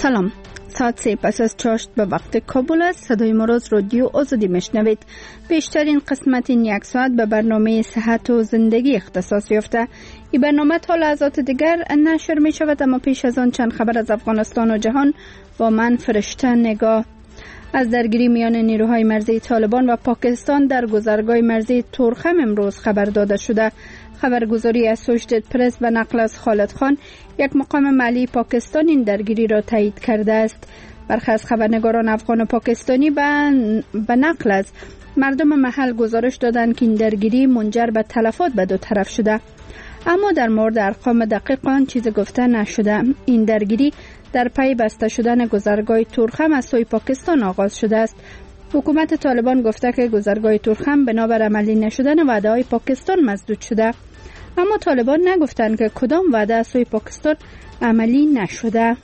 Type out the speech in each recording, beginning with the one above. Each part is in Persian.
سلام. ساعت 3 پس از چاشت به وقت کابل است. صدای ما را از رادیو آزادی میشنوید. بیشترین قسمت این یک ساعت به برنامه صحت و زندگی اختصاص یافته. این برنامه تا لحظات دیگر نشر می شود، اما پیش از آن چند خبر از افغانستان و جهان با من فرشته نگاه. از درگیری میان نیروهای مرزی طالبان و پاکستان در گذرگاه مرزی تورخم امروز خبر داده شده. خبرگزاری اسوشیتد پرس به نقل از خالد خان، یک مقام ملی پاکستان، این درگیری را تایید کرده است. برخی از خبرنگاران افغان و پاکستانی به نقل از مردم محل گزارش دادند که این درگیری منجر به تلفات به دو طرف شده، اما در مورد ارقام دقیق آن چیزی گفته نشده. این درگیری در پی بسته شدن گذرگاه تورخم از سوی پاکستان آغاز شده است. حکومت طالبان گفته که گذرگاه تورخم بنابر عملی نشدن وعده‌های پاکستان مسدود شده، اما طالبان نگفتند که کدام وعده از سوی پاکستان عملی نشده.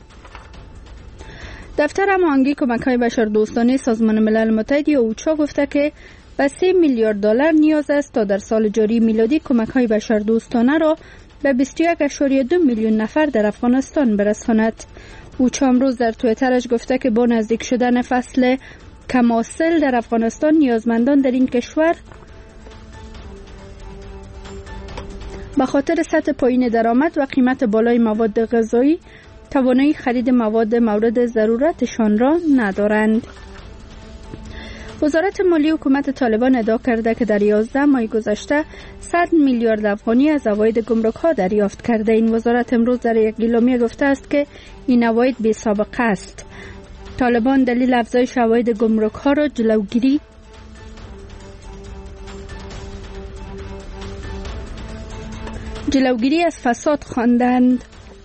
دفتر هماهنگی کمک‌های بشردوستانه سازمان ملل متحد یا اوچا گفته که به 3 میلیارد دلار نیاز است تا در سال جاری میلادی کمک‌های بشردوستانه را به 21.2 میلیون نفر در افغانستان برساند. اوچا امروز در توییترش گفته که با نزدیک شدن فصل کماسل در افغانستان، نیازمندان در این کشور به خاطر سطح پایین درآمد و قیمت بالای مواد غذایی توانایی خرید مواد مورد ضرورتشان را ندارند. وزارت مالی حکومت طالبان ادعا کرده که در 11 ماه گذشته 100 میلیارد افغانی از عواید گمرک‌ها دریافت کرده. این وزارت امروز در یک اعلامیه گفته است که این عواید بی سابقه است. طالبان دلیل افزایش عواید گمرک‌ها را جلوگیری از فساد خواندند.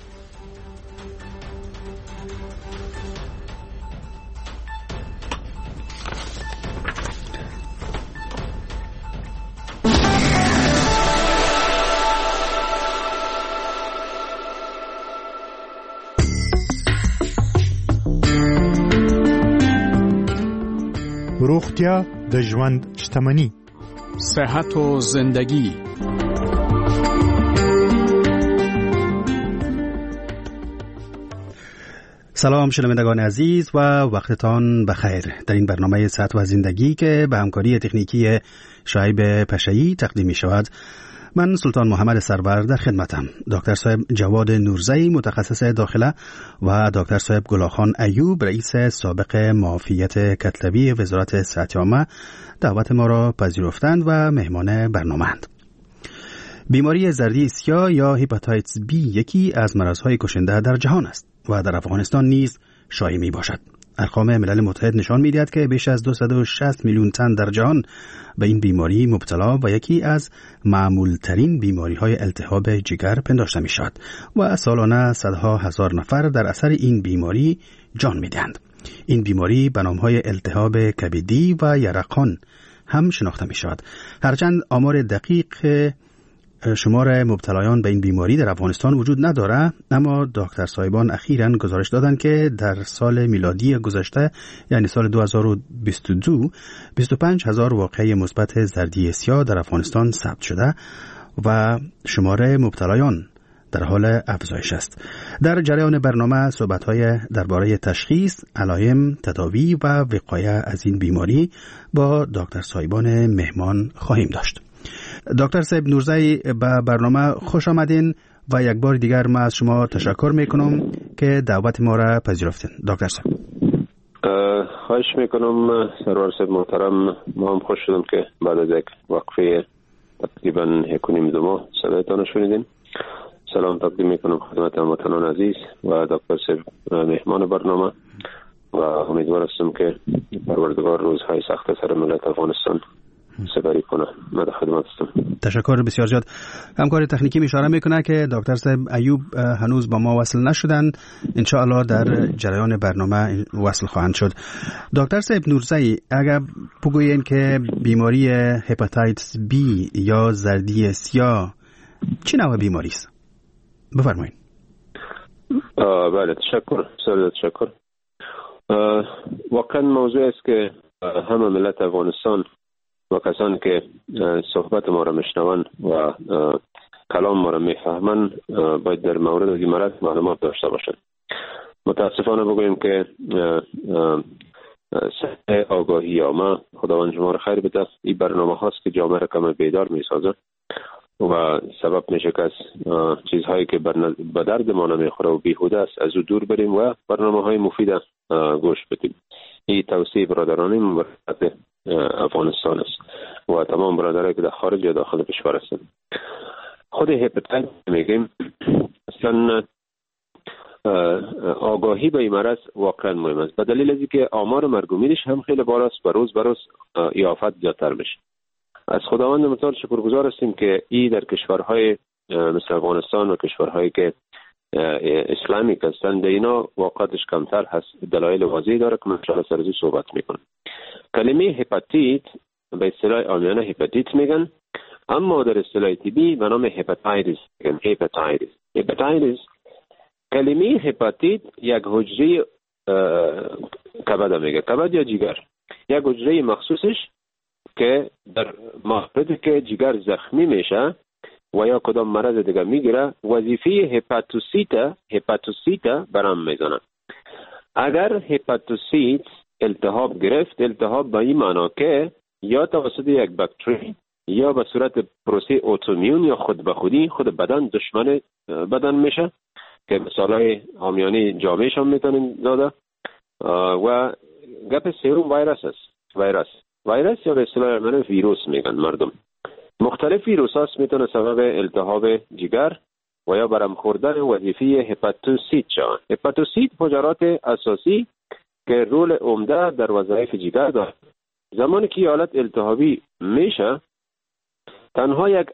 روغتیا د ژوند شتمني. صحت و زندگی. سلام شنوندگان عزیز و وقتتان بخیر. در این برنامه صحت و زندگی که به همکاری تکنیکی شعیب پشایی تقدیم می شود، من سلطان محمد سرور در خدمتم. دکتر صاحب جواد نورزی متخصص داخله و دکتر صاحب گلاخان ایوب رئیس سابق معافیت کتلوی وزارت صحت عامه دعوت ما را پذیرفتند و مهمان برنامه‌اند. بیماری زردی سیاه یا هپاتیتس بی یکی از مرضهای کشنده در جهان است و در افغانستان نیز شایع می باشد. ارقام ملل متحد نشان می‌دهد که بیش از 260 میلیون تن در جهان به این بیماری مبتلا و یکی از معمول‌ترین بیماری‌های التهاب جگر پنداشته می‌شود و سالانه صدها هزار نفر در اثر این بیماری جان می‌دهند. این بیماری به نام‌های التهاب کبدی و یرقان هم شناخته می‌شود. هرچند آمار دقیق شمار مبتلایان به این بیماری در افغانستان وجود نداره، اما دکتر صاحبان اخیراً گزارش دادند که در سال میلادی گذشته یعنی سال 2022 25,000 واقعه مثبت زردی سیاه در افغانستان ثبت شده و شمار مبتلایان در حال افزایش است. در جریان برنامه صحبت‌های درباره تشخیص، علائم، تداوی و وقایه از این بیماری با دکتر صاحبان مهمان خواهیم داشت. دکتر صاحب نورزی به برنامه خوش آمدین و یک بار دیگر من از شما تشکر میکنم که دعوت ما را پذیرفتین. دکتر صاحب خواهش میکنم سرور صاحب محترم. ما هم خوش شدم که بعد از یک وقفه تقریبا 1.5 ماه صدایتان شنیدیم. سلام تقدیم میکنم خدمت هموطنان عزیز و دکتر صاحب مهمان برنامه و امیدوار هستم که پروردگار روزهای سخت سر ملت افغانستان سپری کنه. من در خدمت هستم. تشکر بسیار زیاد. همکار تکنیکی اشاره میکنه که دکتر صاحب ایوب هنوز با ما وصل نشدن، ان شاء الله در جریان برنامه وصل خواهند شد. دکتر صاحب نورزی، اگر بگویین که بیماری هپاتیتس بی یا زردی سیاه چه نوع بیماری است؟ بفرمایید. بله تشکر. واقعا موضوع است که همه ملت افغانستان و کسانی که صحبت ما را میشنوند و کلام ما را میفهمند باید در مورد این مرض معلومات داشته باشند. متاسفانه بگوییم که سطح آگاهی عامه، خداوند شما را خیر بده، این برنامه هاست که جامعه را کم بیدار می سازه و سبب میشه که از چیزهایی که به درد ما نمیخوره و بیهوده است از او دور بریم و برنامه های مفید گوش بدیم. این توصیه برادرانی مبارزات افغانستان است و تمام برادرایی که در خارج یا داخل کشور هستند. خود هپاتیت میگیم اصلا آگاهی به این مرض واقعا مهم است، به دلیل از اینکه آمار مرگ و میرش هم خیلی بالاست، به روز این آفت زیادتر میشه. از خداوند متعال شکرگزار هستیم که این در کشورهای مثل افغانستان و کشورهایی که اسلامیک هستند در اینا واقعاتش کمتر هست. دلایل واضحی داره که من انشاءالله سر از صحبت میکنم. کلمه هپاتیت به اصطلاح عامیانه هپاتیت میگن، اما در اصطلاح طبی به نام هپاتایتس میگن. هپاتایتس کلمه هپاتیت یک حجره کبد میگه، کبد یا جگر، یک حجره مخصوصش که در مواردی که جگر زخمی میشه و یا کدام مرض دیگه میگیره وظیفه هپاتوسیت برام میزنه. اگر هپاتوسیت التهاب گرفت، التهاب به این معنا که یا توسط یک باکتری یا به صورت پروسه اتومیون یا خود به خودی خود بدن دشمن بدن میشه که مثالای عامیانه جامعش هم میتونیم داده. و گپ سوم ویروس است. ویروس یا به اصطلاح من ویروس میگن مردم. مختلف ویروس هاست میتونه سبب التهاب جگر و یا برم خوردن وظیفه هپاتوسیت شود. هپاتوسیت حجرات اساسی که رول عمده در وظایف جگر دارد. زمانی که حالت التهابی میشه تنها یک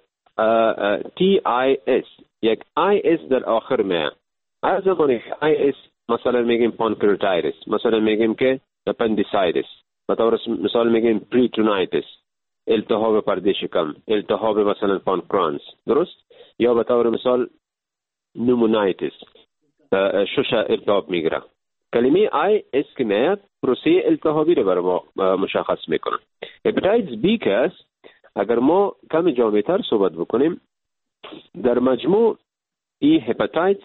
TIS یک IS در آخر میاد. هر زمانی که IS مثلا میگیم پانکراتایتس، مثلا میگیم که اپندیسایتس، به طور مثال میگیم پریتونایتس، التهاب پرده شکم، التهاب مثلا پانکرانس، درست؟ یا به طور مثال نومونایتس، شش التهاب میگیره. کلمه IS که میاد پروسه التهابی رو برای ما مشخص میکنه. هپاتیتس بی که است، اگر ما کم جامع‌تر صحبت بکنیم، در مجموع این هپاتیتس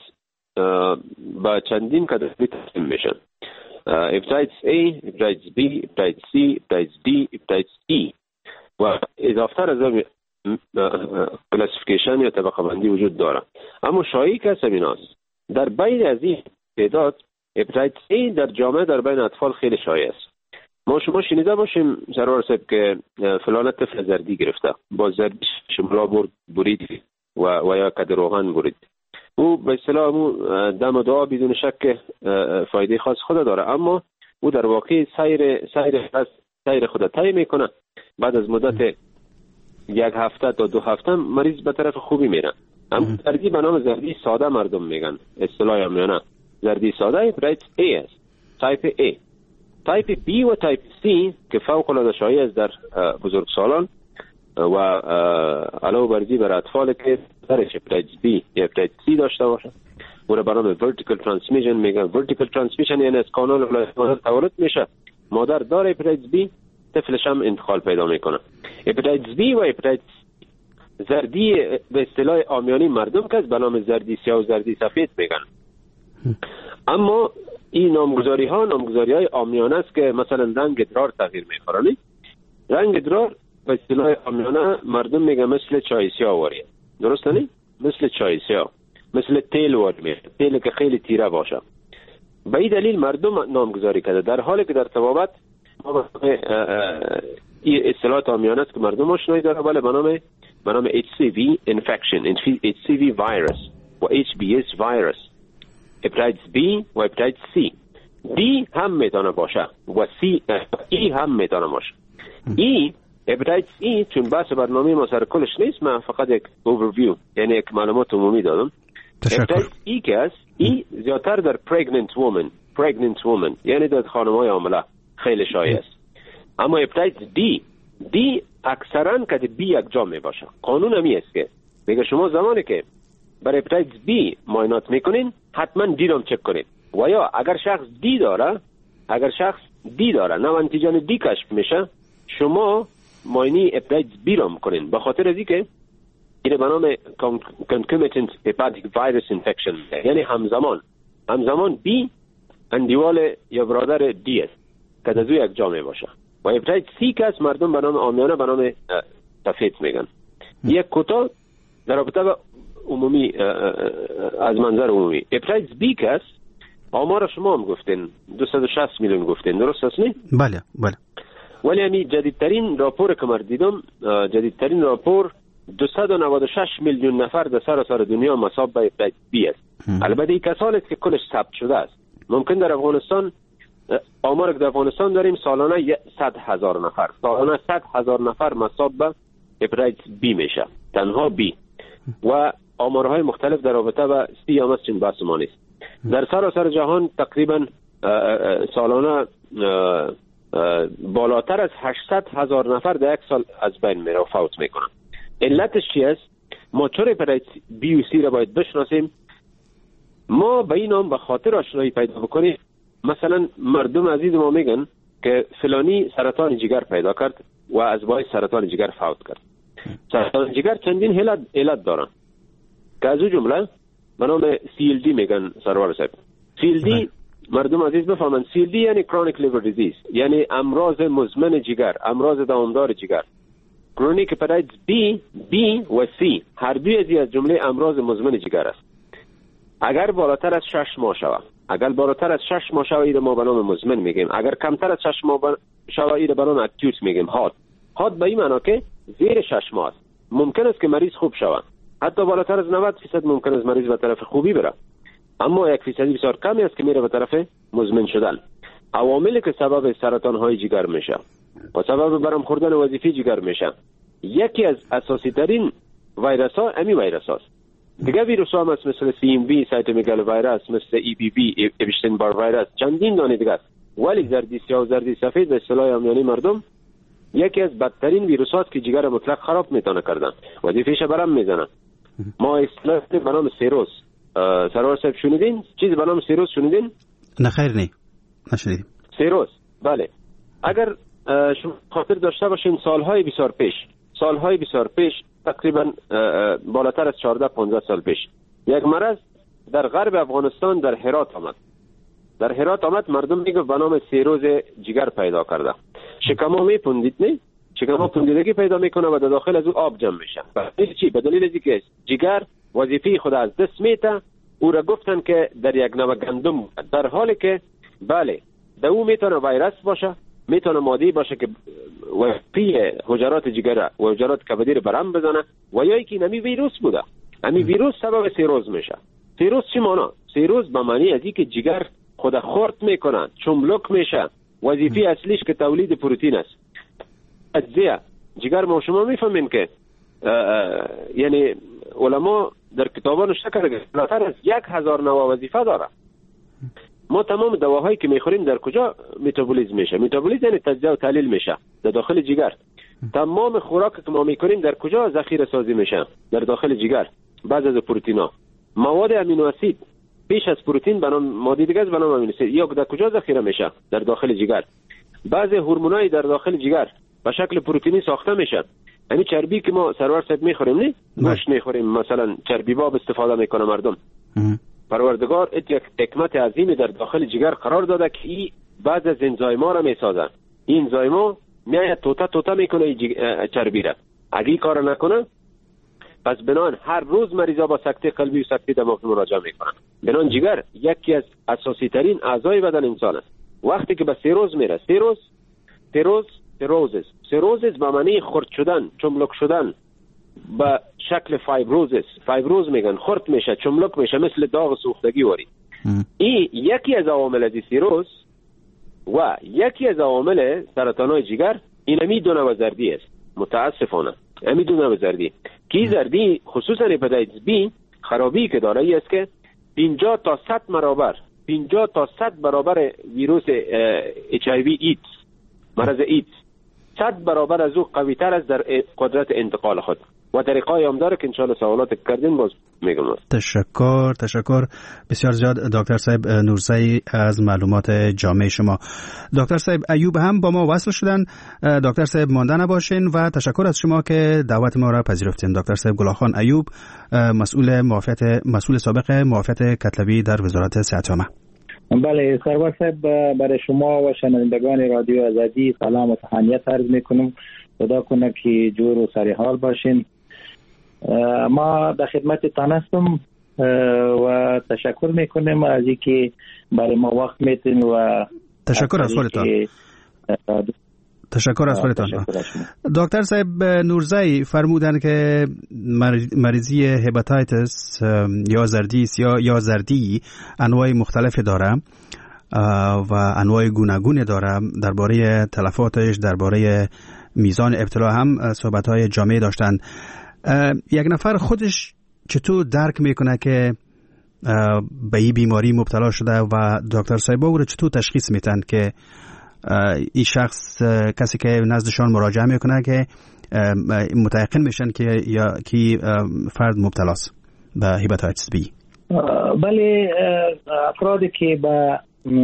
با چندین کاتگوری تقسیم میشن. هپاتیتس A، هپاتیتس B، هپاتیتس C، هپاتیتس D، هپاتیتس E و اضافه‌تر از این کلاسیفیکیشن یا طبقه بندی وجود داره. اما شایع که است در بین از این تعداد هپاتیتس A در جامعه در بین اطفال خیلی شایع است. شما شنیده باشیم سرور صاحب که فلان طفل زردی گرفته، با زردی شملا برید و یا کد روغن برید. او به اصطلاح دم دعا بدون شک فایده خاص خود داره، اما او در واقع سیر خود طی میکنه. بعد از مدت یک هفته تا 2 هفته مریض به طرف خوبی میره. اما زردی به نام زردی ساده مردم میگن، اصطلاح عامیانه زردی ساده هپاتیتس A است، تایپ A. تایپ B و تایپ C که فوق العاده شایع است در بزرگسالان و علاوه بر این برای اطفال که درش هپاتیتس B یا هپاتیتس C داشته باشه، او را به نام ورتیکال ترانسمیشن میگن. ورتیکال ترانسمیشن یعنی از کانال ولایت تولد میشه، مادر داره هپاتیتس B، طفلش هم انتقال پیدا میکنه. هپاتیتس B و هپاتیتس زردی به اصطلاح عامیانه مردم که به نام زردی سیاه و زردی سفید میگن. اما این نامگذاری های عامیانه است که مثلا رنگ ادرار تغییر میخوره. رنگ ادرار به اصطلاح عامیانه مردم میگن مثل چای سیاه واره، درسته نه؟ مثل چای سیاه، مثل تیل واره، تیل که خیلی تیره باشه. به این دلیل مردم نامگذاری کرده، در حالی که در طبابت ما این اصطلاحات عامیانه است که مردم آشنایی داره، ولی به نام HCV infection، HCV virus و HBS virus، هپاتیتس B و هپاتیتس C. D هم میتونه باشه و E هم میتونه باشه. هپاتیتس E چون بحث برنامه ما سر کلش نیست، من فقط یک اوورویو یعنی یک معلومات عمومی دادم. هپاتیتس E که است، E زیادتر در pregnant woman یعنی در خانم‌های حامله خیلی شایع است. اما هپاتیتس D اکثرا که B یک جا می باشه. قانون همی است که میگه شما زمانی که برای هپاتیتس B معاینات میکنین حتما دی رو چک کنید و یا اگر شخص دی داره نه انتیجن دی کشف میشه، شما معاینه هپاتیتس B رو میکنین، به خاطر از اینکه این به نام concomitant hepatic virus infection یعنی همزمان B اندیوال یا برادر دی است که در یک جا می باشه و هپاتیت سی که است مردم به نام عامیانه به نام تفیت میگن. یک کوتاه در رابطه با عمومی از منظر عمومی هپاتیت بی که است آمار شما هم گفتین 260 میلیون گفتین، درست است نه؟ بله بله. ولی همی جدیدترین راپور که من دیدم، جدیدترین راپور 296 میلیون نفر در سراسر دنیا مصاب به هپاتیت بی است. البته این کسانی است که کلش ثبت شده است. ممکن در افغانستان آمار که در افغانستان داریم سالانه 100,000 نفر، سالانه 100,000 نفر مصاب به هپاتیت بی میشه، تنها بی. و آمارهای مختلف در رابطه با سی هم است، چند بحث ما نیست. در سراسر جهان تقریبا سالانه بالاتر از 800,000 نفر در یک سال از بین میره و فوت میکنن. علتش چی است؟ ما چرا هپاتیت بی و سی را باید بشناسیم؟ ما به این نام به خاطر آشنایی پیدا بکنیم. مثلا مردم عزیز ما میگن که فلانی سرطان جگر پیدا کرد و از باعث سرطان جگر فوت کرد. سرطان جگر چندین علت دارن که از او جمله به نام CLD میگن سرور صاحب. CLD مردم عزیز بفهمن، CLD یعنی chronic liver disease، یعنی امراض مزمن جگر، امراض دوامدار جگر. کرونیک هپاتیت بی و سی هر دوی از جمله امراض مزمن جگر است. اگر بالاتر از 6 ماه شود، اگر بالاتر از 6 ماه شود این ما به نام مزمن میگیم. اگر کمتر از 6 ماه شود این به نام اکیوت میگیم. حاد به این معنی که زیر 6 ماه است. ممکن است که مریض خوب شود، حتی بالاتر از 90% ممکن است مریض به طرف خوبی بره، اما 1% بسیار کمی است که میره به طرف مزمن شدن. عواملی که سبب سرطان های جگر میشه و سبب برم خوردن وظیفی جگر میشه، یکی از اساسی ترین ویروس ها امی ویروس هاست. دیگه ویروس ها هم است مثل CMV، سایتومگالو ویروس، مثل EBV، اپشتین بار ویروس، چندین دانه دیگه است. ولی زردی سیاه و زردی سفید به اصطلاح عامیانه مردم یکی از بدترین ویروس هاست که جگر مطلق خراب میتونه کردن، وظیفه‌اش برام میزنن. ما اصطلاح به نام سیروس، سرور صاحب شنیدین چیزی به نام سیروس شنیدین؟ نه خیر نشنیدیم. سیروس بله. اگر شما خاطر داشته باشین سالهای بسیار پیش تقریبا بالاتر از 14-15 سال پیش یک مرض در غرب افغانستان در هرات آمد. مردم میگه به نام سیروز جگر پیدا کرده. شکم‌ها میپوندید نه؟ شکم‌ها پوندیدگی پیدا میکنه و در داخل از او آب جمع میشه. به دلیل اینکه جگر وظیفه خود از دست میته، او را گفتن که در یک نوع گندم، در حالی که بله در او میتونه ویروس باشه، میتونه ماده باشه که وظیفه حجرات جگر و حجرات کبدی را برهم بزنه، و یا اینکه نمی ویروس بوده. همین ویروس سبب سیروز میشه. سیروز چی معنی؟ سیروز به معنی از اینکه جگر خود خرد میکنه، چملک میشه. وظیفه اصلیش که تولید پروتئین است. اجزا جگر ما شما میفهمین که یعنی علما در کتابا نوشته کرده بالاتر از 1000 نوع وظیفه داره. ما تمام دواهایی که میخوریم در کجا متابولیزم میشه؟ متابولیزم یعنی تجزیه و تحلیل میشه در داخل جگر. تمام خوراک که ما میخوریم در کجا ذخیره سازی میشه؟ در داخل جگر. بعض از پروتئینا، مواد امینو اسید پیش از پروتئین به نام ماده دیگه به نام امینو اسید یا در کجا ذخیره میشه؟ در داخل جگر. بعضی هورمونای در داخل جگر به شکل پروتئینی ساخته میشه. یعنی چربی که ما سرور صاحب میخوریم نه؟ گوشت میخوریم مثلا، چربی باب استفاده میکنه مردم. پروردگار یک حکمت عظیمی در داخل جگر قرار داده که این بعض از انزایما را میسازن. این انزایما میاد توتا میکنه چربی را. اگه این کار نکنه پس بنان هر روز مریضا با سکته قلبی و سکته دماغی مراجعه میکنن. بنان جگر یکی از اساسی ترین اعضای بدن انسان است. وقتی که به سیروز میره، سیروزز به معنی خرد شدن، چملک شدن، به شکل فایبروز میگن، خرد میشه، چملک میشه، مثل داغ سوختگی واری. این یکی از عوامل از سیروز و یکی از عوامل سرطانای جگر اینمی دو نوع زردی است. متاسفانه امی دو نوع زردی که زردی خصوصا هپاتیت بی خرابی که داره ای است که 50 تا 100 برابر ویروس HIV ایدز، مرض ایدز 100 برابر از او قوی تر است در قدرت انتقال خود و طریقای هم داره که انشاءالله سوالات کردین باز میگم. تشکر بسیار زیاد دکتر صاحب نورزی از معلومات جامع شما. دکتر صاحب ایوب هم با ما وصل شدن. دکتر صاحب مانده نباشین و تشکر از شما که دعوت ما را پذیرفتین. دکتر صاحب گلاخان ایوب، مسئول سابق معافیت کتلوی در وزارت صحت عامه. بله سرور صاحب، برای شما و شنوندگان رادیو آزادی سلام و تهنیت عرض میکنم. خدا کنه که جور و سر حال باشین. ما در خدمتتان هستم و تشکر میکنیم از اینکه برای ما وقت میتین و تشکر از خودتان. تشکر از خودتان. دکتر صاحب نورزی فرمودن که مریضی هپاتیتس یا زردیس یا زردی انواع مختلفی داره و انواع گوناگون داره. درباره تلفاتش، درباره میزان ابتلا هم صحبت‌های جامع داشتن. یک نفر خودش چطور درک میکنه که به این بیماری مبتلا شده و دکتر صاحب او رو چطور تشخیص میتن که این شخص کسی که نزدشان مراجعه میکنه که متيقن میشن که یا کی فرد مبتلاست به هپاتیتس بی؟ بله، افرادی که با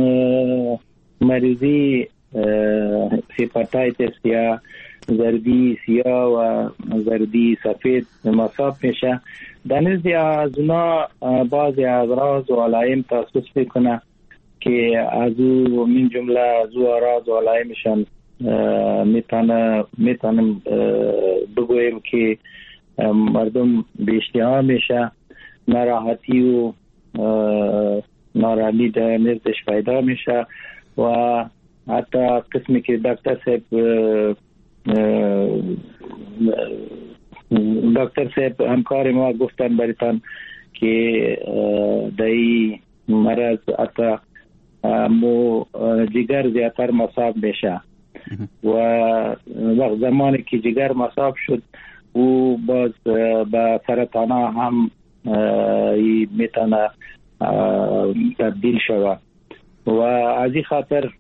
مریضی هپاتیتس یا زردی سیاه و زردی سفید مصاب میشه، در نزد از اونا بعضی اعراض و علائم تخصیص میکنه که از او من جمله از او اعراض و علائمشان میتونم بگویم که مردم به اشتها میشه، ناراحتی و نارامی در نزدش پیدا میشه و حتی قسمی که دکتر صاحب همکار ما گفتن بریتان که دایی مرض حتی مو جگر زیادتر مصاب میشه و وقت زمانی که جگر مصاب شد او باز با سرطان هم میتونه تبدیل شود و از این خاطر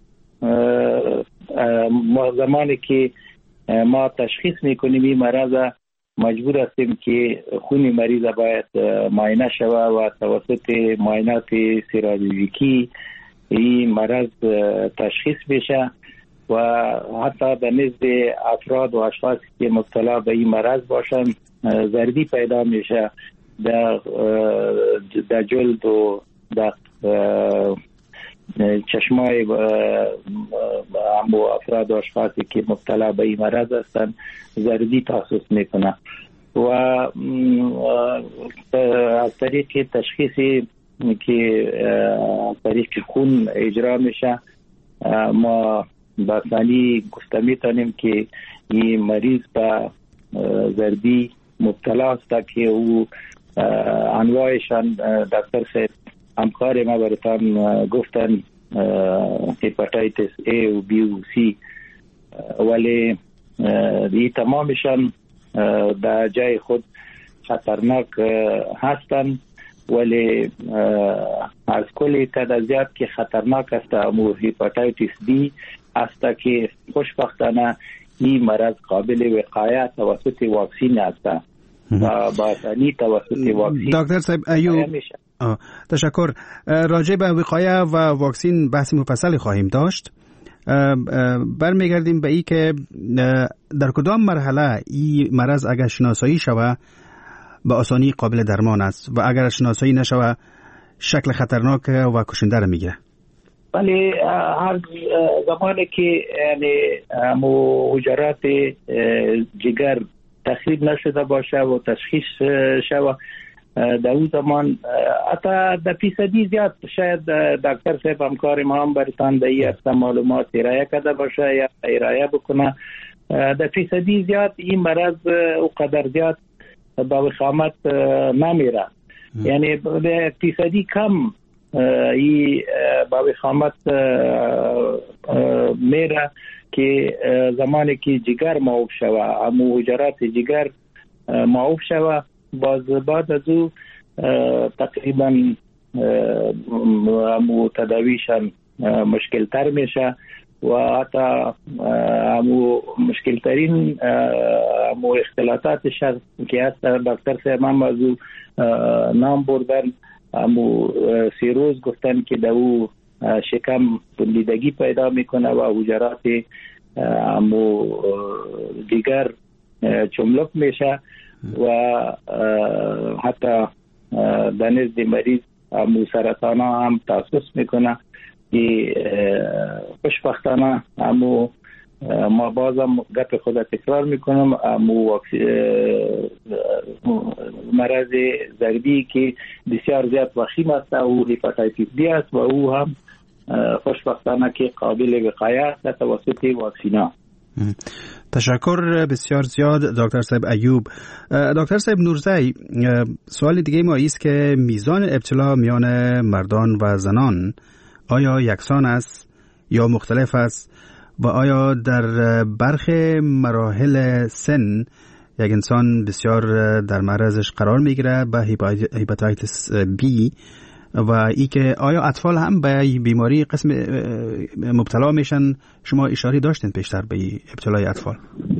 زمانی که ما تشخیص میکنیم این مرض مجبور هستیم که خون مریض باید معاینه شود و توسط معاینات سیرولوژیکی این مرض تشخیص بشه و حتی به نزد افراد و اشخاصی که مبتلا به این مرض باشن زردی پیدا میشه در جلد و در چشمای همو افراد و اشخاصی که مبتلا به این مرض هستن زردی تخصیص میکنه و از طریق تشخیصی که طریق خون اجرا میشه ما بسانی گفته میتونیم که این مریض به زردی مبتلا است که او انواعشان دکتر صاحب همکار ما براتان گفتن هپاتیتس A و B و C، ولی این تمامشان در جای خود خطرناک هستن، ولی از کل تعداد که خطرناک است امو هپاتیتس B است که خوشبختانه این مرض قابل وقایه توسط واکسین است و با آسانی توسط واکسین. دکتر صاحب ایوب تشکر. راجع به وقایه و واکسین بحث مفصلی خواهیم داشت. برمیگردیم به این که در کدام مرحله این مرض اگر شناسایی شود به آسانی قابل درمان است و اگر شناسایی نشود شکل خطرناک و کشنده را میگیره. ولی هر زمانی که یعنی حجرات جگر تخریب نشده باشه و تشخیص شود در اون زمان حتی در فیصدی زیاد شاید دکتر صاحب همکار ما هم برتان در این هسته معلومات ارائه کرده باشه یا ارائه بکنه، در فیصدی زیاد این مرض او قدر زیاد با وخامت نمیره، یعنی در فیصدی کم این با وخامت میره که زمانی که جگر معاف شوه همو حجرات جگر معاف شوه باز بعد از او تقریبا همو تداویشان مشکل تر میشه و حتی همو مشکل ترین همو اختلاطاتش که هست دکتر صاحب هم از او نام بردن، همو سیروز گفتن که در او شکم بندیدگی پیدا میکنه و حجرات همو دیگر چملک میشه و حتی در نزد مریض همو سرطان هم تخصیص میکنه که خوشبختانه امو ما بازم گپ خود تکرار میکنم، مرض زردی که بسیار زیاد وخیم است او هپاتیتیس بی است و او هم خوشبختانه که قابل وقایه است توسط واکسینا. تشکر بسیار زیاد دکتر صاحب ایوب. دکتر صاحب نورزی، سوال دیگه ما است که میزان ابتلا میان مردان و زنان آیا یکسان است یا مختلف است و آیا در برخی مراحل سن یک انسان بسیار در معرضش قرار میگیره به هپاتیتس بی و ای که آیا اطفال هم به بیماری قسم مبتلا میشن؟ شما اشاره داشتین پیشتر به ابتلای اطفال.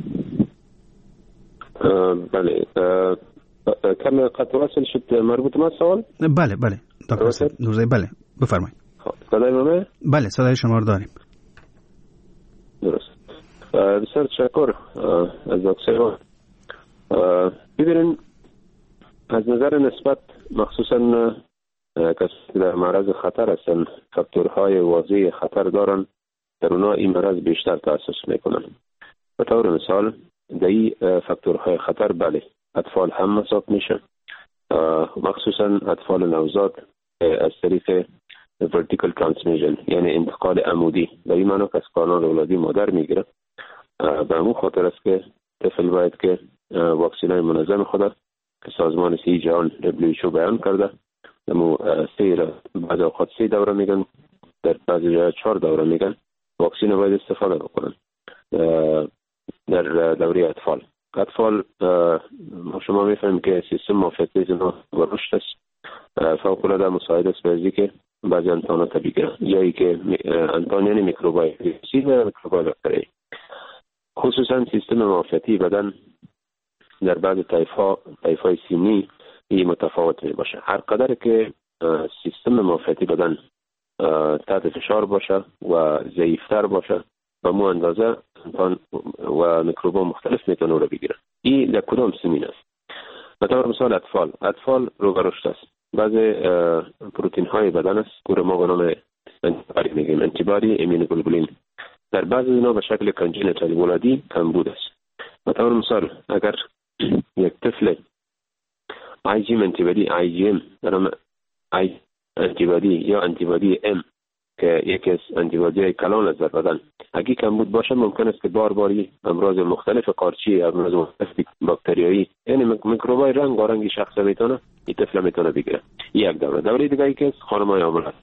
بله، کم قطع وصل شد مربوط ما سوال؟ بله دکتر صاحب نورزی، بله بفرمایید. صدای ما؟ بله صدای شما رو داریم. درست. بسیار تشکر از دکتر. ببینید از نظر نسبت مخصوصا کسی که در معرض خطر هستند فاکتورهای واضح خطر دارن، در اونا این مرض بیشتر تأسیس میکنن. به طور مثال در این فاکتورهای خطر بله اطفال هم مصاب میشن، مخصوصا اطفال نوزاد از طریق vertical transmission یعنی انتقال عمودی، در این معنی که از کانال اولادی مادر میگیره. به همون خاطر است که طفل باید که واکسینای منظم خود که سازمان صحت جهان WHO بیان کرده، نمو بعض اوقات 3 دوره میگن، در بعضی جاها 4 دوره میگن واکسین باید استفاده بکنن. در دوره اطفال شما میفهمیم که سیستم معافیتی اینا و رشد است فوق العاده مساعد است به ازی که بعضی انتانات بگیرن یا ای که انتان یعنی میکروبای ویروسی و میکروبای باکتری. خصوصا سیستم معافیتی بدن در بعض طیف‌های سنی این متفاوت می باشه. هر قدر که سیستم معافیتی بدن تحت فشار باشه و ضعیفتر باشه به مو اندازه انتان و میکروبا مختلف میتونه رو بگیرن. این در کدام سنین است؟ مثلا مثال اطفال رو رشد است. بعض پروتئین های بدن است که ما به نام انتیبادی میگیم، انتیبادی ایمونوگلوبولین، در بعض اینا به شکل کنجنتال ولادی کمبود است. مثلا مثال اگر یک طفل IgM انتیبادی IgM در انتیبادی یا انتیبادی M که یکی از انتیبادی کلان از بدن اگه کمبود باشه ممکن است که بار امراض مختلف قارچی، امراض مختلف باکتریایی یعنی میکروبای رنگارنگی شخص میتونه این طفل میتونه بگیره. یک دوره دیگه که خانم‌های حامله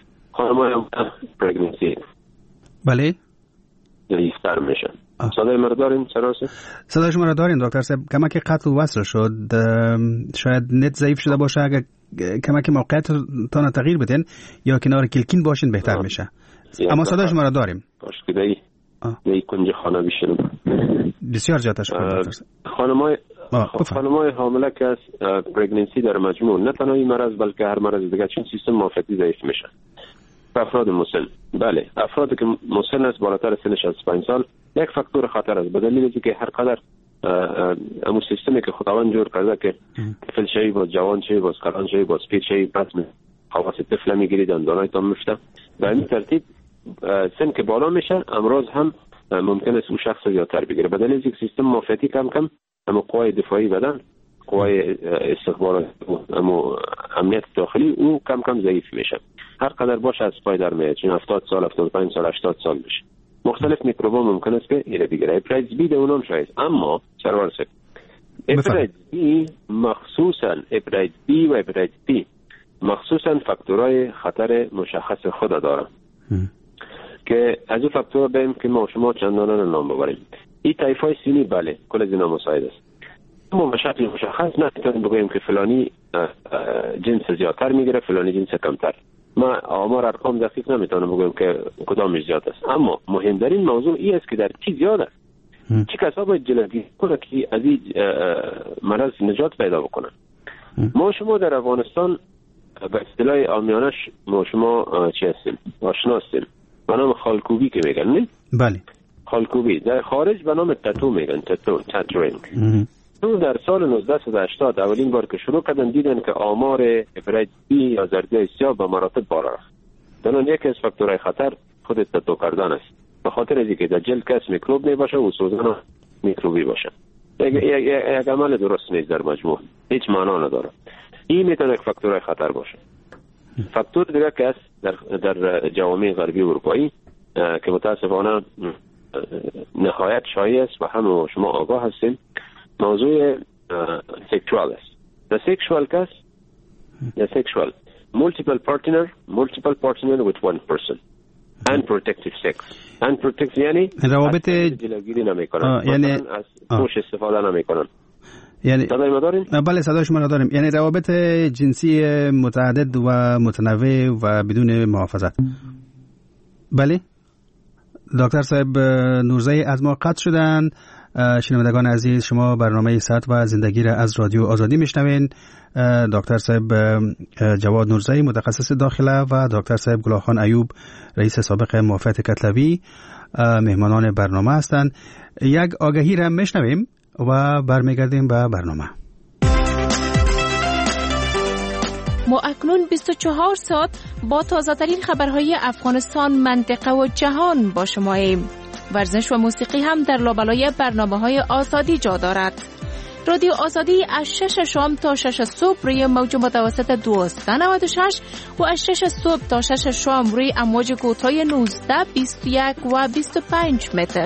پرگننسی بله ایستر میشن. صدای ما رو دارین؟ صدای شما رو دارین دکتر صاحب. کمک قطع وصل شد، شاید نت ضعیف شده باشه. اگر کمک موقعیتتان تغییر بدین یا کنار کلکین باشین بهتر میشه. اما صدای شما رو داریم. باشه که دی کنج خانه بشینم. بسیار زیاد تشکر دکتر صاحب. خانم‌های حامله که از پرگننسی در مجموع نه تنها این مرض بلکه هر مرض دیگه چون سیستم معافیتی ضعیف میشه. افراد مسن، بله افرادی که مسن است بالاتر سنش از 5 سال یک فاکتور خطر است، به دلیل اینکه هر قدر همون سیستمی که خداوند جور کرده که طفل شوی باز جوان شوی باز قران شوی باز پیر شوی پس حواس طفل میگیرید اندانای تام میفته. به این ترتیب سن که بالا میشه امراض هم ممکن است اون شخص زیادتر بگیره، به دلیل اینکه سیستم معافیتی کم اما قوای دفاعی بدن، قوای استخبارات اما امنیت داخلی او کم ضعیف میشه. هر قدر باشه از پای در میاد، چون 70 سال 75 سال 80 سال میشه. مختلف میکروبا ممکن است که ایره بگیره. هپاتیتس بی اونم شاید، اما سرور سه هپاتیتس بی مخصوصا هپاتیتس بی و هپاتیتس بی مخصوصا فاکتورهای خطر مشخص خود داره که از اون فاکتور بیم که ما شما چندان نام ببریم. این طیفای سینی بله کل از اینا مساعد است، اما به شکل مشخص نمیتونیم بگوییم که فلانی جنس زیادتر میگیره فلانی جنس کمتر. ما آمار ارقام دقیق نمیتونم بگویم که کدامش زیاد است، اما مهمترین موضوع این است که در چی زیاد است، چه کسا باید جلوگیری کنه که از این مرض نجات پیدا بکنن. ما شما در افغانستان به اصطلاح عامیانش ما شما چی هستیم آشنا هستیم به نام خالکوبی که میگن، نه؟ بله خالکوبی. در خارج به نام تتو میگن، تاتوینگ. در سال 1980 اولین بار که شروع کردن دیدن که آمار هپاتیتس بی یا زردی سیاه به مراتب بالا رفت. دنان یکی از فاکتورهای خطر خود تتو کردن است، به خاطر از اینکه در جلد کس میکروب نباشه و سوزن میکروبی باشه. یک عمل درست نیست در مجموع، هیچ معنا نداره. این میتونه یک فاکتورهای خطر باشه. فاکتور دیگه که است در جوامع غربی اروپایی که متاسفانه نهایت شایع است و همه شما آگاه هستیم، موضوع سکشوال است. The sexual case, the sexual multiple partner with one person. Unprotected sex. Unprotected یعنی روابط جلوگیری نمیکنن، یعنی از پوش استفاده نمیکنن. یعنی صدای ما دارین؟ بله صدای شما را داریم. یعنی روابط جنسی متعدد و متنوع و بدون محافظت. بله دکتر صاحب نورزی از ما قطع شدن. شنوندگان عزیز، شما برنامه صحت و زندگی را از رادیو آزادی میشنوین. دکتر صاحب جواد نورزی متخصص داخله و دکتر صاحب گلاخان ایوب رئیس سابق معافیت کتلوی مهمانان برنامه هستند. یک آگهی را میشنویم و برمیگردیم به برنامه. ما اکنون 24 ساعت با تازه‌ترین خبرهای افغانستان، منطقه و جهان با شماییم. ورزش و موسیقی هم در لابلای برنامه‌های آزادی جا دارد. رادیو آزادی از 6 شام تا 6 صبح روی موج متوسط 1296 و از 6 صبح تا 6 شام روی امواج کوتاه 19، 21 و 25 متر.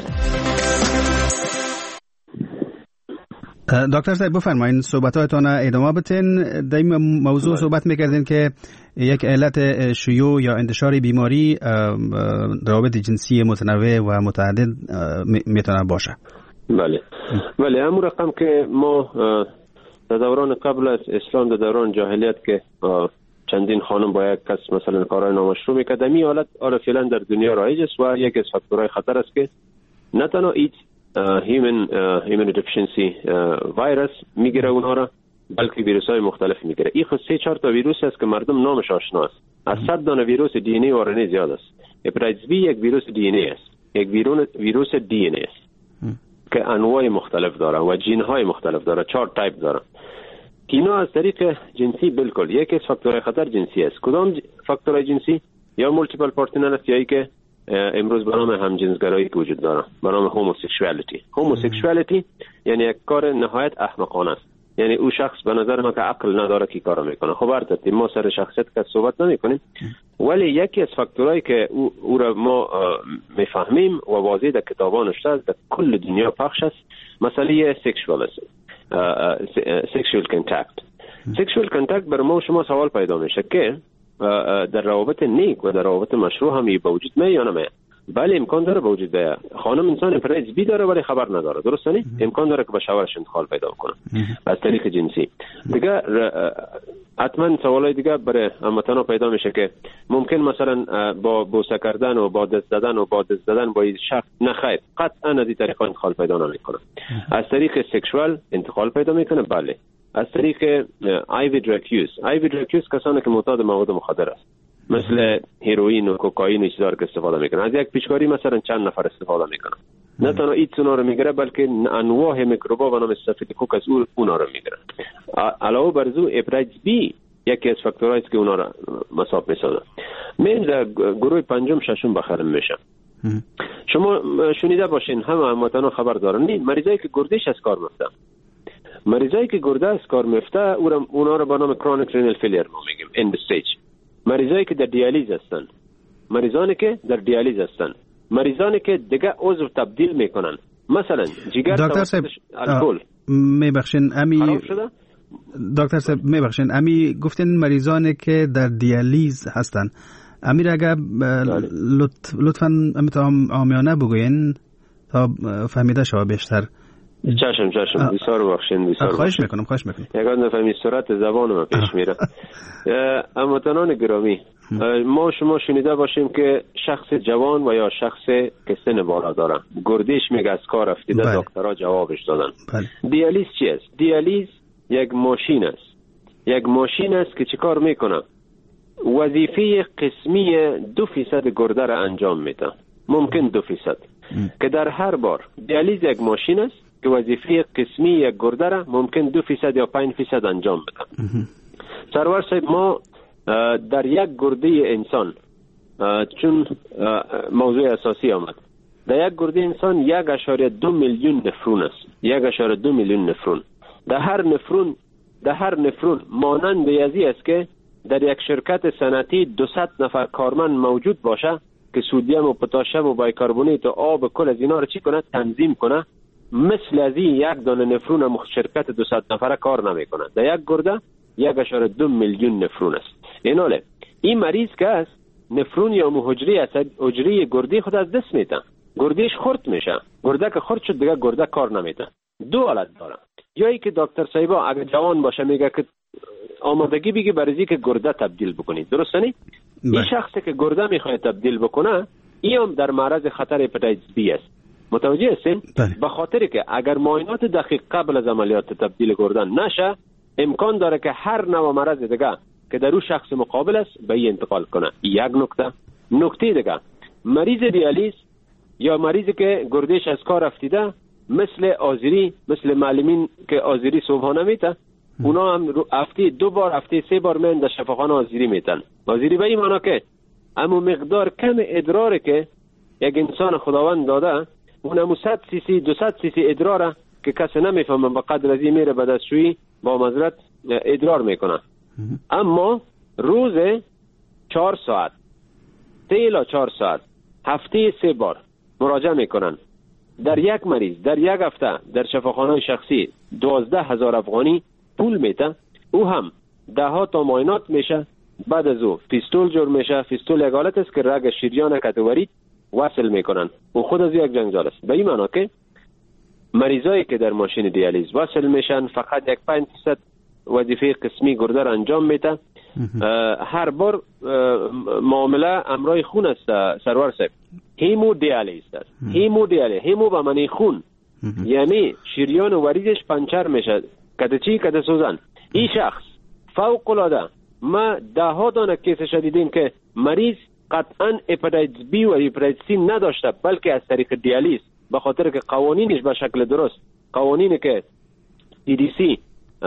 دکتر صاحب بفرمایید صحبتاتون ادامه بدین. در این موضوع صحبت می‌کردین که یک علت شیوع یا انتشار بیماری روابط جنسی متنوع و متعدد میتونه باشه. بله همون رقم که ما در دوران قبل از اسلام، در دوران جاهلیت که چندین خانم با یک کس مثلا کارهای نامشروع میکرد، این حالت فعلا در دنیا رایج است و یک از فاکتورهای خطر است که نه تنها ایدز human deficiency ویروس میگیره اونها را، بلکه ویروس های مختلف میگیره. این خود 3-4 تا ویروس است که مردم نامش آشنا است. از 100 دانه ویروس دی ان ای و آر ان ای زیاد است. هپاتیتس بی یک ویروس دی ان ای است، یک ویروس دی ان ای است که انواع مختلف داره و جین های مختلف داره، 4 تایپ داره. اینا از طریق جنسی بالکل یک از فاکتورهای خطر جنسی است. کدام فاکتورهای جنسی؟ یا مولتیپل پارتنر است، یا که امروز به نام همجنسگرایی که وجود داره، به نام هوموسکشوالیتی یعنی یک کار نهایت احمقانه است. یعنی او شخص به نظر من که عقل نداره که کارو میکنه. خب البته ما سر شخصیت که صحبت نمیکنیم، ولی یکی از فاکتورهایی که او را ما میفهمیم و واضح در کتابا نوشته است، در کل دنیا پخش است، مسئله سکشوال کانتاکت. بر ما شما سوال پیدا میشه که در روابط نیک و در روابط مشروع هم به وجود میاد یا نمیاد؟ بله امکان داره به وجود بیاد. خانم انسان هپاتیتس بی داره ولی خبر نداره، درسته نه؟ امکان داره که به شوهرش انتقال پیدا کنه از طریق جنسی. دیگه حتما سوالای دیگه برای هموطنا پیدا میشه که ممکن مثلا با بوسه کردن و با دست دادن با این شخص، نه خیر، قطعا از این طریق انتقال پیدا نمیکنه. از طریق سکشوال انتقال پیدا میکنه. بله از طریق آیوی دراگ کسانی که معتاد مواد مخدر است، مثل هیروئین و کوکائین و چیزا که استفاده میکنن. از یک پیشکاری مثلا چند نفر استفاده میکنن. نه تنها ایدز اونا رو میگیره، بلکه انواع میکروبا و نام استافیلوکوک از اونا رو میگیره. علاوه بر زو هپاتیتس بی یکی از فاکتورهایی است که اونا رو مصاب میسازه. من در گروه پنجم ششم بخرم میشم. شما شنیده باشین، همه هموطنا خبر دارن، مریضایی که گردش از کار میفته، مریضایی که گرده از کار میفته اونا رو به نام کرونیک رینال فیلیر ما میگیم، اند استیج. مریضایی که در دیالیز هستن، مریضانی که دیگه عضو تبدیل میکنن، مثلا جگر، دکتر صاحب الکل. میبخشین دکتر صاحب میبخشین امی گفتین مریضانی که در دیالیز هستن، امیر اگر لطفاً امیتام آمیانه بگوین تا فهمیده شما بیشتر. چشم بسیار بخشین. خواهش میکنم. یکان نفهمی سرعت زبان ما پیش میره. هموطنان گرامی، ما شما شنیده باشیم که شخص جوان و یا شخص که سن بالا داره گردش میگه از کار افتیده، دکترها جوابش دادن. دیالیز چی است؟ دیالیز یک ماشین است که چی کار میکنه؟ وظیفه قسمی 2% گرده را انجام میده، ممکن 2%، که در هر بار دیالیز یک ماشین است که وظیفه قسمی یک گرده را ممکن 2% یا 5% انجام بده. سرور صاحب، ما در یک گرده انسان چون موضوع اساسی آمد. در یک گرده انسان 1.2 میلیون نفرون است. 1.2 میلیون نفرون. در هر نفرون مانند ازی است که در یک شرکت صنعتی 200 نفر کارمند موجود باشه که سودیم و پتاسیم و بایکاربونیت و آب کل از اینا رو چی کنه؟ تنظیم کنه. مثل از این یک دانه نفرون شرکت 200 نفره کار نمیکنه. در یک گرده 1.2 میلیون نفرون است. این مریض که است نفرون یا حجره گرده خود از دست میتن. گردهش خرد میشه. گرده که خرد شد دیگه گرده کار نمیتن. دو حالت داره. یا ای که دکتر صاحبا اگه جوان باشه میگه که آمادگی بگی برای که گرده تبدیل بکنید، درسته نی؟ این شخصی که گرده میخواد تبدیل بکنه این هم در معرض خطر هپاتیتس بی است. متوجه هستین؟ به خاطر که اگر معاینات دقیق قبل از عملیات تبدیل گرده نشه امکان داره که هر نوع مرض دیگه که در اون شخص مقابل است به این انتقال کنه. یک نکته دیگه، مریض دیالیز یا مریضی که گردهش از کار رفتیده مثل آذری، مثل معلمین که آذری صبحانه میته، اونا هم هفته 2 بار هفته 3 بار من در شفاخانه آذری میتن. آذری به این معنی که اما مقدار کم ادرار که یک انسان خداوند داده اون 100 سی سی 200 سی سی ادراره که کسی نمیفهمه به قدر از این میره به دستشویی با معذرت ادرار میکنه. اما روز 4 ساعت 3 تا 4 ساعت هفته 3 بار مراجعه میکنن. در یک مریض در یک هفته در شفاخانه شخصی 12,000 افغانی پول میته. او هم 10 تا معاینات میشه. بعد از او فیستول جور میشه. فیستول یک حالت است که رگ شریان کتوری وصل میکنن. او خود از یک جنگزال است. به این معنی که مریضایی که در ماشین دیالیز وصل میشن فقط 1% وظیفه قسمی گرده را انجام میده. هر بار معامله امرای خون است سرور صاحب. هیمو دیالیز است. هیمو به معنی خون، یعنی شریان و وریدش پنچر میشه. کده سوزن. این شخص فوق العاده ما 10 دانه کیسش دیدیم که مریض قطعا هپاتیتس بی و هپاتیتس سی نداشته بلکه از طریق دیالیز، به خاطر که قوانینش به شکل درست، قوانینی که CDC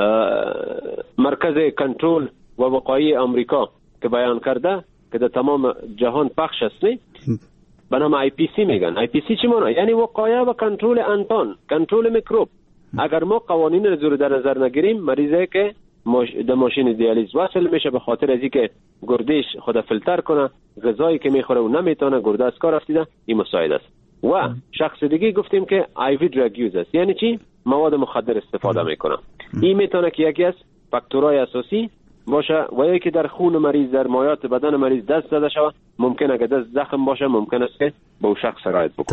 مرکز کنترل و وقایع آمریکا که بیان کرده که در تمام جهان پخش است، به نام IPC میگن. IPC چی معنی؟ یعنی وقایع و کنترل انتان، کنترل میکروب. اگر ما قوانین رو در نظر نگیریم مریضه که در ماشین دیالیز وصل میشه به خاطر از اینکه گردهش خود فیلتر کنه، غذایی که میخوره و نمیتونه، گرده از کار رفتیده، این مساعد است. و شخص دیگه گفتیم که IV drug use است. یعنی چی؟ مواد مخدر استفاده میکنه. این میتونه که یکی از فاکتورهای اساسی باشه و یکی در خون مریض، در مایات بدن مریض دست زده شود. ممکنه که دست زخم باشه، ممکن است که به اون شخص سرایت بکنه.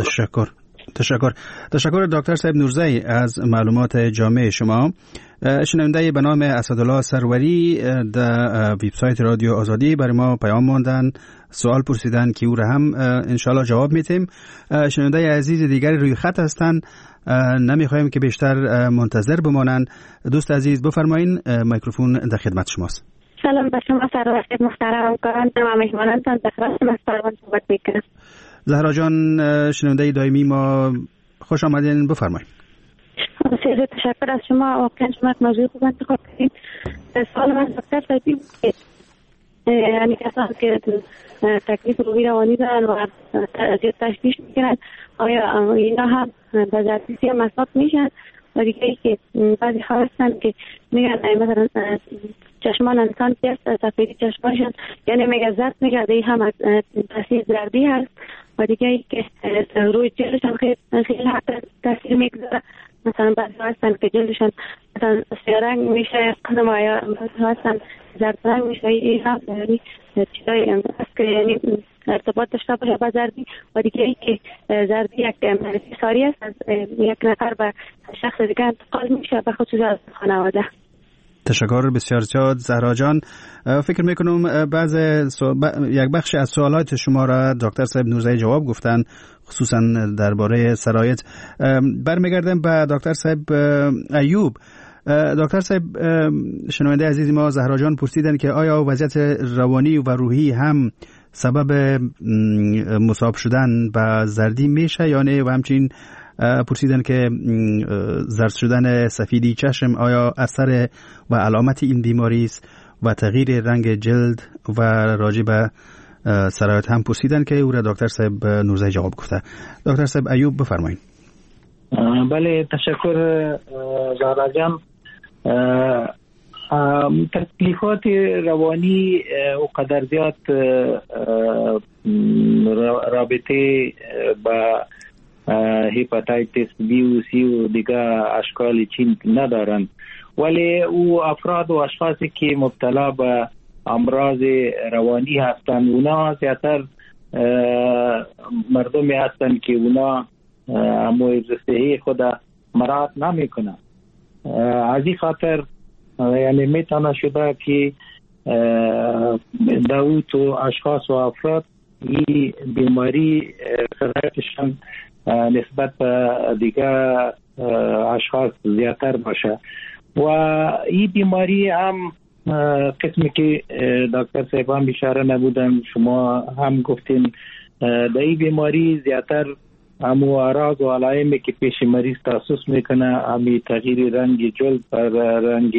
تشکر دکتر صاحب نورزی از معلومات جامع شما. شنونده به نام اسدالله سروری در وبسایت رادیو آزادی برای ما پیام ماندن، سوال پرسیدن که او را هم انشالله جواب میتیم. شنونده عزیز دیگری روی خط هستن، نمیخوایم که بیشتر منتظر بمانند. دوست عزیز بفرمایین، میکروفون در خدمت شماست. سلام به شما سرور صاحب محترم، کاران و مهمانانتان در خدمت شما صحبت میکنم. زهرا جان شنونده دائمی ما، خوش آمدین، بفرمایید. بسیار تشکر از شما. واقعا شما موضوع خوب انتخاب کردید. سوال من دکتر صاحبی یعنی کسانی که تکلیف روحی روانی دارن و تشویش میکنن آیا اینا هم به زردیسی هم مصاب میشن؟ و دیگه ای که بعضی ها هستن که میگن مثلا چشمان انسان است، سفیدی چشمانشان یعنی میگه زرد میگه دی هم از تاثیر زردی هست. و دیگه ای که روی جلدشان خیلی تاثیر میگذاره. مثلا بعضی ها هستن که جلدشان مثلا سیارنگ میشه قدم آیا هستن زرد رنگ میشه. این هم یعنی چیزایی هست که یعنی ارتباط داشته باشه با زردی. و دیگه ای که زردی یک انحصاری است، از یک نفر به شخص دیگه انتقال میشه به خصوص از خانواده. تشکر بسیار زیاد زهرا جان. فکر میکنم یک بخش از سوالات شما را دکتر صاحب نورزی جواب گفتن، خصوصا درباره سرایت. برمیگردم به دکتر صاحب ایوب. دکتر صاحب شنونده عزیز ما زهرا جان پرسیدن که آیا وضعیت روانی و روحی هم سبب مصاب شدن به زردی میشه یا نه؟ و همچنین پرسیدن که زرد شدن سفیدی چشم آیا اثر و علامت این بیماری است و تغییر رنگ جلد و راجع به سرایت هم پرسیدن که او را دکتر صاحب نورزی جواب گفته. دکتر صاحب ایوب بفرمایید. بله تشکر زهرا جان. تکلیفات روانی و قدر زیاد رابطه با هپاتیتس بی و سی و دیگه اشکال چین ندارند، ولی او افراد و اشخاصی که مبتلا به امراض روانی هستند اونا زیادتر مردمی هستند که اونا امور صحی خود مراعات نمیکنند. از این خاطر یعنی میتونه شده که داوت و اشخاص و افراد این بیماری سرایتشان نسبت به دیگر اشخاص زیادتر باشه و این بیماری هم قسمی که دکتر صاحب هم اشاره نبودن شما هم گفتین در این بیماری زیادتر همو اعراض و علائمی که پیش مریض تحسس میکنه همی تغییر رنگ جلد پر رنگ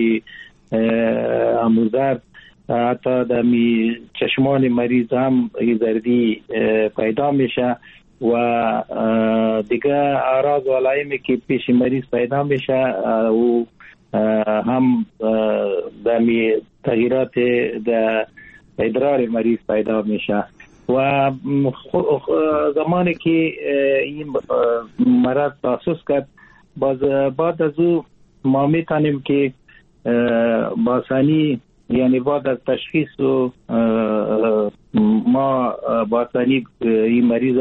زرد، حتی در چشمان مریض هم زردی پیدا میشه و دیگه اعراض و علائمی که پیش مریض پیدا میشه و هم در تغییرات در ادرار مریض پیدا میشه و زمانی که این مرض تحسس کرد بعد از او ما میتونیم که باسانی یعنی بعد از تشخیص و ما باسانی این مریض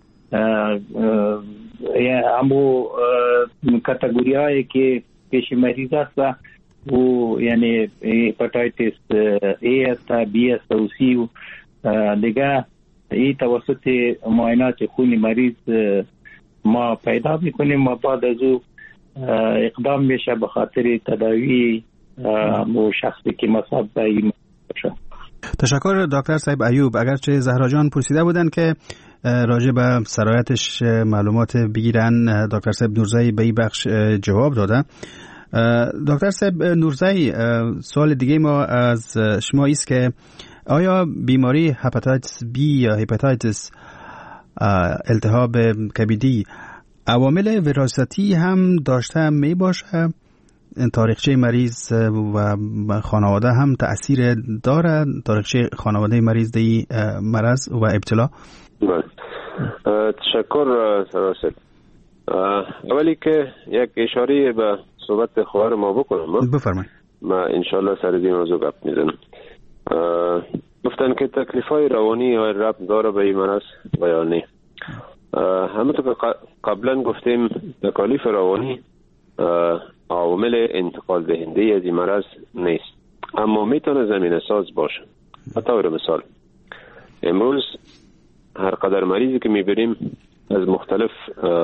همو کاتگوری هایی که پیش مریض است و یعنی هپاتیتس A است، B است و C و دیگه این توسط معاینات خون مریض ما پیدا میکنیم و بعد از او اقدام میشه به خاطر تداوی و شخصی که مصاب به این باشه. تشکر دکتر صاحب ایوب. اگرچه زهرا جان پرسیده بودن که راجع به سرایتش معلومات بگیرن، دکتر صاحب نورزی به این بخش جواب داده. دکتر صاحب نورزی، سوال دیگه ما از شما است که آیا بیماری هپاتیتس بی یا هپاتیتس التهاب کبدی عوامل وراثتی هم داشته می باشه؟ تاریخچه مریض و خانواده هم تأثیر داره؟ تاریخچه خانواده مریض دی مرض و ابتلا؟ تشکر سراسد. اولی که یک اشاره به صحبت خواهر ما بکنم. بفرمایید. ما انشالله سر این موضوع گپ میزنم. گفتن که تکلیفای روانی یا ربط داره به این مرض و یا نه. همونطور که قبلا گفتیم تکالیف روانی عوامل انتقال دهنده از این مرض نیست، اما میتونه زمینه ساز باشه. بطور مثال امروز هر قدر مریضی که میبریم از مختلف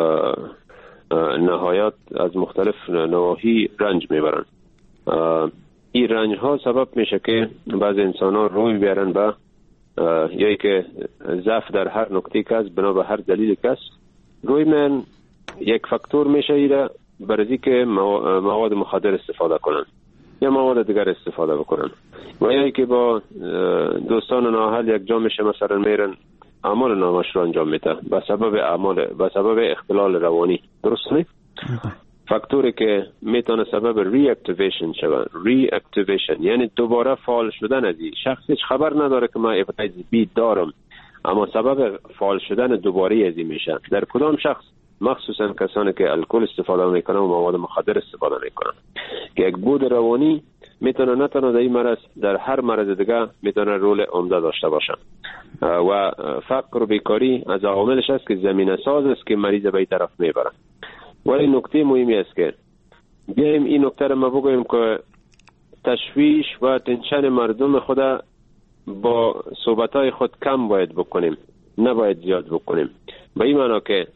نهایات از مختلف نواحی رنج میبرن. این رنج ها سبب میشه که بعض انسان ها روی بیارن به یا که ضعف در هر نکته کس بنا به هر دلیل کس روی من یک فاکتور میشه ایره برای که مواد مخدر استفاده کنن یا مواد دیگر استفاده بکنن و یا که با دوستان نااهل یک جا میشه مثلا میرن اعمال نامشروع انجام میده به سبب اختلال روانی. درست نه؟ فاکتوری که میتونه سبب ری اکتیویشن شود. ری اکتیویشن یعنی دوباره فعال شدن از این شخص هیچ خبر نداره که من هپاتیتس بی دارم، اما سبب فعال شدن دوباره از این میشه. در کدام شخص؟ مخصوصا کسانی که الکل استفاده میکنن و مواد مخدر استفاده میکنن که یک بود روانی میتونه نه تنها در این مرض در هر مرض دیگه میتونه رول عمده داشته باشه و فقر و بیکاری از عواملش است که زمینه ساز است که مریض به این طرف میبره. ولی نکته مهمی است که بیایم این نکته رو ما بگویم که تشویش و تنشن مردم خود با صحبتهای خود کم باید بکنیم، نباید زیاد بکنیم. به این معنی که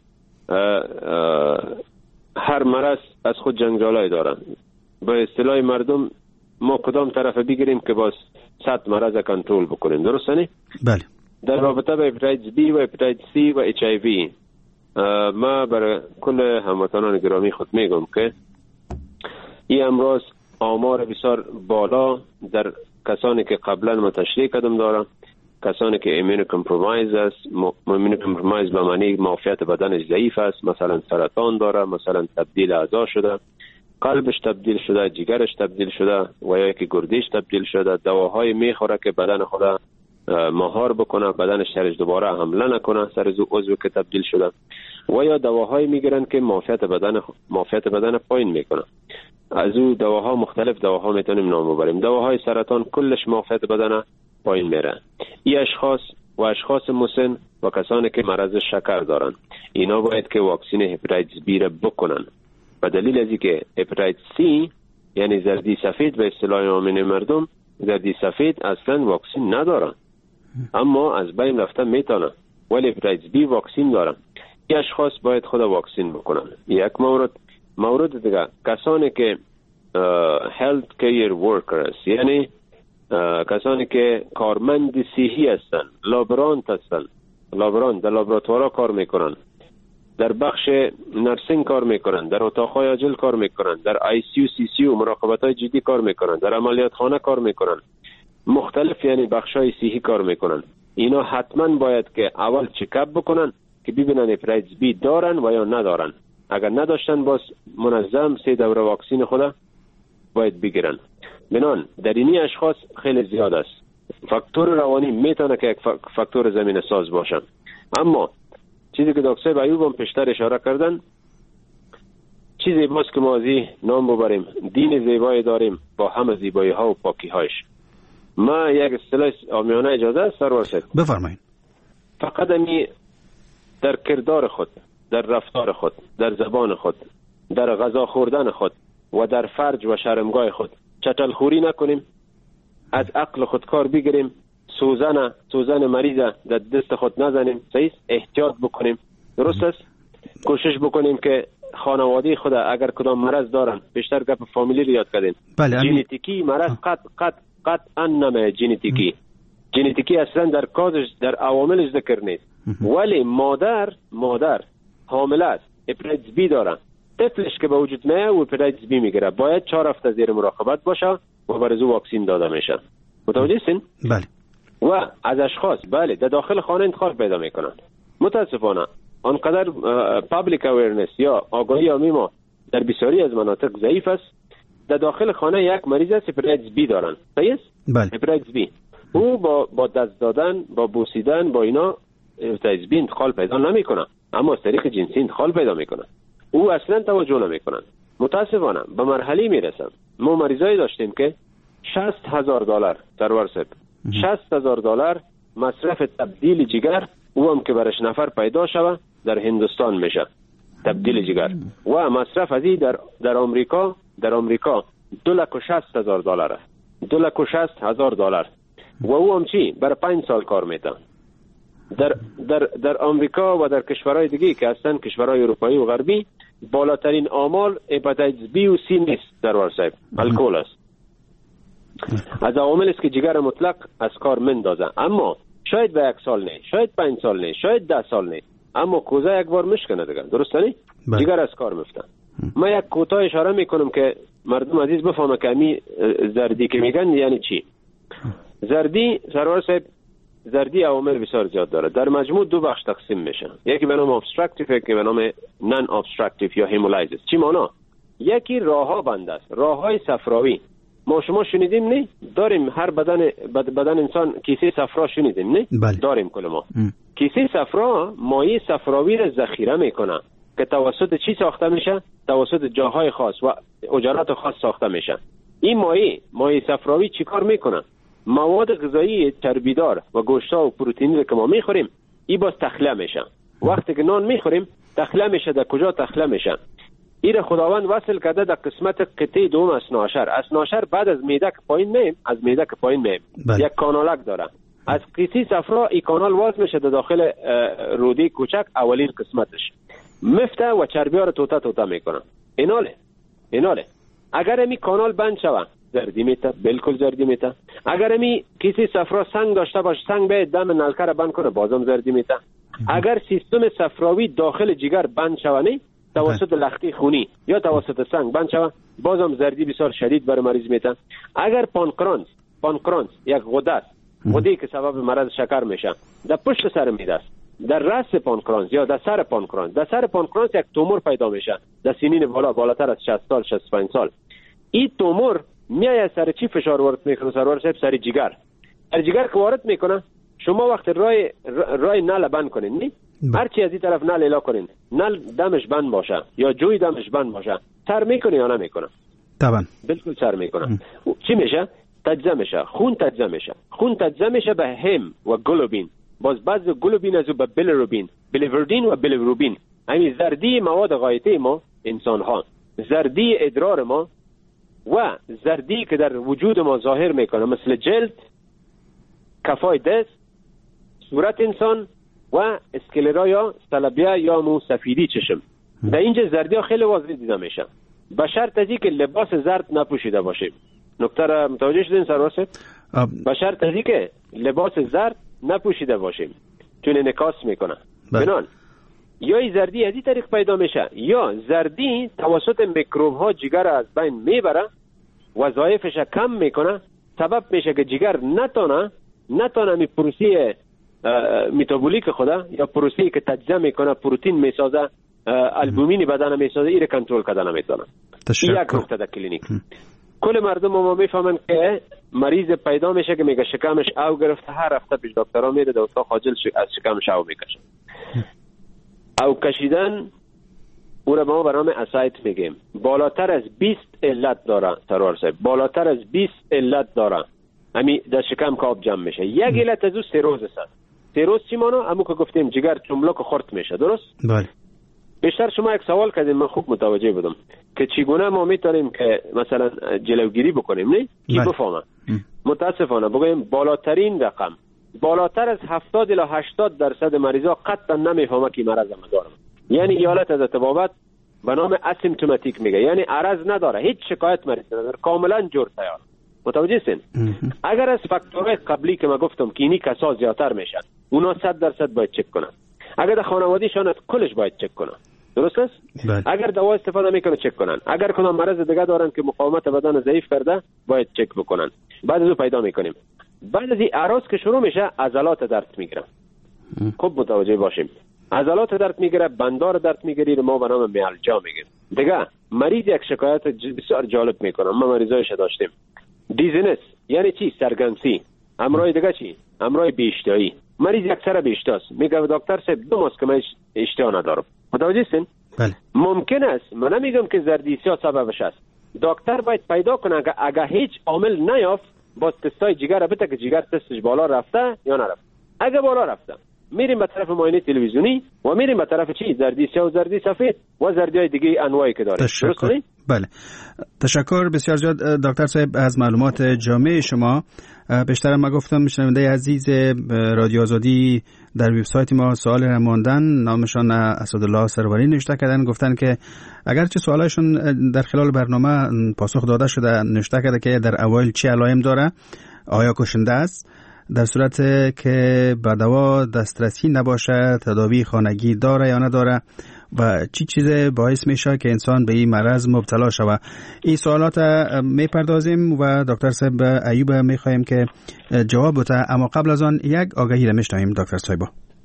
هر مرض از خود جنجالای دارن. به اصطلاح مردم ما کدام طرف بگیریم که باز 100 مرض کنترل بکنیم. درسته نه؟ بله. در رابطه با هپاتیتس بی و هپاتیتس سی و اچ آی وی ما برای کل هموطنان گرامی خود میگم که این امراض آمار بسیار بالا در کسانی که قبلا ما تشریح کردم دارم کسانی که ایمون کمپرومایز است، ایمون کمپرومایز به معنی معافیت بدنش ضعیف است، مثلا سرطان داره، مثلا تبدیل اعضا شده، قلبش تبدیل شده، جگرش تبدیل شده و یا که گردش تبدیل شده، دواهای میخوره که بدن خود مهار بکنه، بدنش سرش دوباره حمله نکنه سر عضو که تبدیل شده، و یا دواهای میگیرن که معافیت بدن پایین میکنه. از او دواها مختلف دواها میتونیم نام ببریم. دواهای سرطان کلش معافیت بدن پایین میره. این اشخاص مسن و کسانی که مرض شکر دارن، اینا باید که واکسین هپاتیتس بی را بکنن. به دلیل از اینکه هپاتیتس سی یعنی زردی سفید به اصطلاح عامه مردم، زردی سفید اصلا واکسین ندارن، اما از بین رفته میتونن، ولی هپاتیتس بی واکسین دارن. این اشخاص باید خود واکسین بکنن. یک مورد دیگه، کسانی که health care workers یعنی کسانی که کارمند صحی هستن، لابرانت هستن، در لابراتوارا کار میکنن، در بخش نرسینگ کار میکنن، در اتاقهای عاجل کار میکنن، در ICU CCU مراقبت‌های جدی کار میکنن، در عملیات خانه کار میکنن، مختلف یعنی بخش‌های صحی کار میکنن. اینا حتما باید که اول چکاپ بکنن که ببینن هپاتیتس بی دارن و یا ندارن. اگر نداشتن باز منظم 3 دوره واکسین خود باید بگیرن. بنان در اینی اشخاص خیلی زیاد است. فاکتور روانی میتونه که یک فاکتور زمینه ساز باشه، اما چیزی که دکتر ایوب هم پیشتر اشاره کردن، چیزی باز که ما ازی نام ببریم، دین زیبایی داریم با همه زیبایی ها و پاکی هایش. ما یک اصطلاح عامیانه اجازه است سرور صاحب بفرمایید. فقط امی در کردار خود، در رفتار خود، در زبان خود، در غذا خوردن خود و در فرج و شرمگاه خود چتل خوری نکنیم، از عقل خود کار بگیریم، سوزن مریض در دست خود نزنیم، صحیح احتیاط بکنیم، درست است. کوشش بکنیم که خانواده خود اگر کدام مرض دارن، بیشتر گپ فامیلی رو یاد کردیم. بله ژنتیکی مرض قطعا نمه ژنتیکی اصلا در کازش در عواملش ذکر نیست، ولی مادر حامله است، هپاتیتس بی داره، طفلش که به وجود میاد و هپاتیتس بی میگیره، باید 4 هفته زیر مراقبت باشه و برای واکسین داده میشه. متوجه هستین؟ بله. و از اشخاص در داخل خانه انتقال پیدا میکنن. متاسفانه آنقدر پابلیک اویرنس یا آگاهی عامی ما در بسیاری از مناطق ضعیف است. در داخل خانه یک مریض است هپاتیتس بی دارن، صحیح است؟ بله. هپاتیتس بی او با دست دادن، با بوسیدن، با اینا هپاتیتس بی انتقال پیدا نمیکنه، اما از طریق جنسی انتقال پیدا میکنه. او اصلا توجه نمیکنن. متاسفانه به مرحله میرسن. ما مریضایی داشتیم که $60,000 سرور صاحب، $60,000 مصرف تبدیل جگر، او هم که برش نفر پیدا شوه در هندوستان میشه تبدیل جگر، و مصرف ازی در آمریکا $260,000 $260,000 و او هم چی برای 5 سال کار میده. در آمریکا و در کشورهای دیگه که هستن، کشورهای اروپایی و غربی، بالاترین آمال هپاتیتس بی و سی نیست سرور صاحب، الکل است. از عوامل است که جگر مطلق از کار مندازه، اما شاید به 1 سال نه، شاید 5 سال نه، شاید 10 سال نه، اما کوزه یک بار مشکنه دیگه، درسته نه؟ جگر از کار میفته. ما یک کوتاه اشاره میکنم که مردم عزیز بفهمه که امی زردی که میگن یعنی چی. زردی سرور صاحب، زردی عوامل بسیار زیاد داره. در مجموع 2 بخش تقسیم میشه، یکی به نام ابستراکتیو، یکی به نام نان ابستراکتیو یا هیمولایزیس. چی معنا؟ یکی راهها بند است، راههای صفراوی. ما شما شنیدیم نه؟ داریم هر بدن انسان کیسه صفرا شنیدیم نه؟ بله. داریم کل ما. کیسه صفرا مایع صفراوی را ذخیره میکنه که توسط چی ساخته میشه؟ توسط جاهای خاص و حجرات خاص ساخته میشه. این مایع صفراوی چی کار میکنه؟ مواد غذایی چربیدار و گوشت‌ها و پروتئینی که ما میخوریم این باز تخلیه میشه. وقتی که نان میخوریم تخلیه میشه. در کجا تخلیه میشه؟ این خداوند وصل کرده در قسمت قطعه دوم اسناشر بعد از معده که پایین میم یک کانالک داره. از قیسی صفرا این کانال واز میشه در داخل روده کوچک، اولین قسمتش مفته و چربی‌ها رو توته میکنه. ایناله اگر این کانال بند شوه زردی میته، بالکل زردی میته. اگر می کیسه صفرا سنگ داشته باشه، سنگ به دم نلکه را بند کنه، بازم زردی میته. اگر سیستم صفراوی داخل جگر بند شوه نه، توسط لختی خونی یا توسط سنگ بند شوه، بازم زردی بسیار شدید بر مریض میته. اگر پانکرانس یک غده است، غده‌ای که سبب مرض شکر میشه در پشت سر معده است، در راس پانکرانس یا در سر پانکرانس. در سر پانکرانس یک تومور پیدا میشه در سنین بالاتر از 60 سال 65 سال. این تومور میاد سر چی فشار وارد میکنه سرور صاحب؟ سر جگر. سر جگر که وارد میکنه، شما وقت رای نل بند کنین، نی هر چی از این طرف نل الا کنین، نل دمش بند باشه یا جوی دمش بند باشه، سر میکنه یا نمیکنه؟ طبعا بالکل سر میکنه. چی میشه؟ تجزیه میشه، خون تجزیه میشه. خون تجزیه میشه به هم و گلوبین، باز بعض گلوبین از به بیلیروبین، بیلیوردین و بیلیروبین. همین زردی مواد غایطه ما انسان ها، زردی ادرار ما و زردی که در وجود ما ظاهر میکنه مثل جلد، کفای دست، صورت انسان و اسکلرا یا سلبیه یا مو سفیدی چشم. در اینجا زردی ها خیلی واضح دیده میشه، به شرط ازی که لباس زرد نپوشیده باشیم. نکته را متوجه شدین سرور صاحب؟ به شرط ازی که لباس زرد نپوشیده باشیم چون انعکاس میکنه. بنان یا این زردی از این طریق پیدا میشه، یا زردی توسط میکروب ها جگر از بین میبره، وظایفش کم میکنه، سبب میشه که جگر نتونه می پروسه متابولیک خدا یا پروسه‌ای که تجزیه میکنه پروتئین میسازه، البومین بدن میسازه، این کنترل کردن نمیتونه. این یک نکته در کلینیک. کل مردم ما میفهمن که مریض پیدا میشه که میگه شکمش او گرفته، هر هفته پیش دکترها میره در اتاق عاجل از شکمش او میکشه. او کشیدن او را ما به نام اسایت میگیم. بالاتر از 20 علت داره سرور صاحب، بالاتر از 20 علت داره. همین در شکم که آب جمع میشه. یک علت از او سیروز است. سیروز چی مانو؟ همون که گفتیم جگر چملک خرد میشه، درست؟ بله. بیشتر شما یک سوال کردین، من خوب متوجه بودم که چگونه ما میتونیم که مثلا جلوگیری بکنیم، نه؟ کی بفهمه؟ متاسفانه بگویم بالاترین رقم، بالاتر از 70 الی 80% مریضا قطعا نمیفهمه که مرض دارم. یعنی ایالت از تبابت به نام اسیمپتوماتیک میگه، یعنی عرض نداره، هیچ شکایت مریض نداره، کاملا جور تیار. متوجه هستین؟ اگر از فاکتورهای قبلی که ما گفتم که اینی کسا زیادتر میشن، اونا 100% باید چک کنن. اگر در خانوادهشان از کلش باید چک کنن. درست است؟ اگر دوا استفاده میکنه چک کنن. اگر کدام مرض دیگه دارن که مقاومت بدن ضعیف کرده، باید چک بکنن. بعد از او پیدا میکنیم. بعد از این اعراض که شروع میشه، عضلات درد میگیره. خوب متوجه باشیم. عضلات درد میگیره، بندار درد میگیره، ما به نام میالجا میگیم. دیگه مریض یک شکایت بسیار جالب میکنه، ما مریضایش داشتیم. دیزنس یعنی چی؟ سرگرمی. امراض دیگه چی؟ امراض بی‌اشتهایی. مریض اکثر بی‌اشتهاست، میگه دکتر صاحب 2 ماه که من اشتها ندارم. متوجه هستین؟ بله. ممکن است، من نمیگم که زردیسیا سببش است. دکتر باید پیدا کنه اگه هیچ عامل نیافت، باز تستای جگر بده که جگر تستش بالا رفته یا نرفته. اگه بالا رفته، میریم به طرف معاینه تلویزیونی و میریم به طرف چی؟ زردیسیا و زردی سفید و زردیای دیگه انواعی که داره. تشکر. بله. تشکر بسیار زیاد دکتر صاحب از معلومات جامع شما. بیشتر ما گفتم شنونده عزیز رادیو آزادی در وبسایت ما سوال را ماندن، نامشان اسدالله سروری نوشته کردن، گفتن که اگرچه سوالایشون در خلال برنامه پاسخ داده شده، نوشته کرده که در اوایل چه علائم داره، آیا کشنده است، در صورت که به دوا دسترسی نباشه تداوی خانگی داره یا نداره و چی چیز باعث میشه که انسان به این مرض مبتلا شود. این سوالات میپردازیم و دکتر صاحب ایوب میخوایم که جواب بده، اما قبل از آن یک آگهی را میشنویم دکتر صاحب.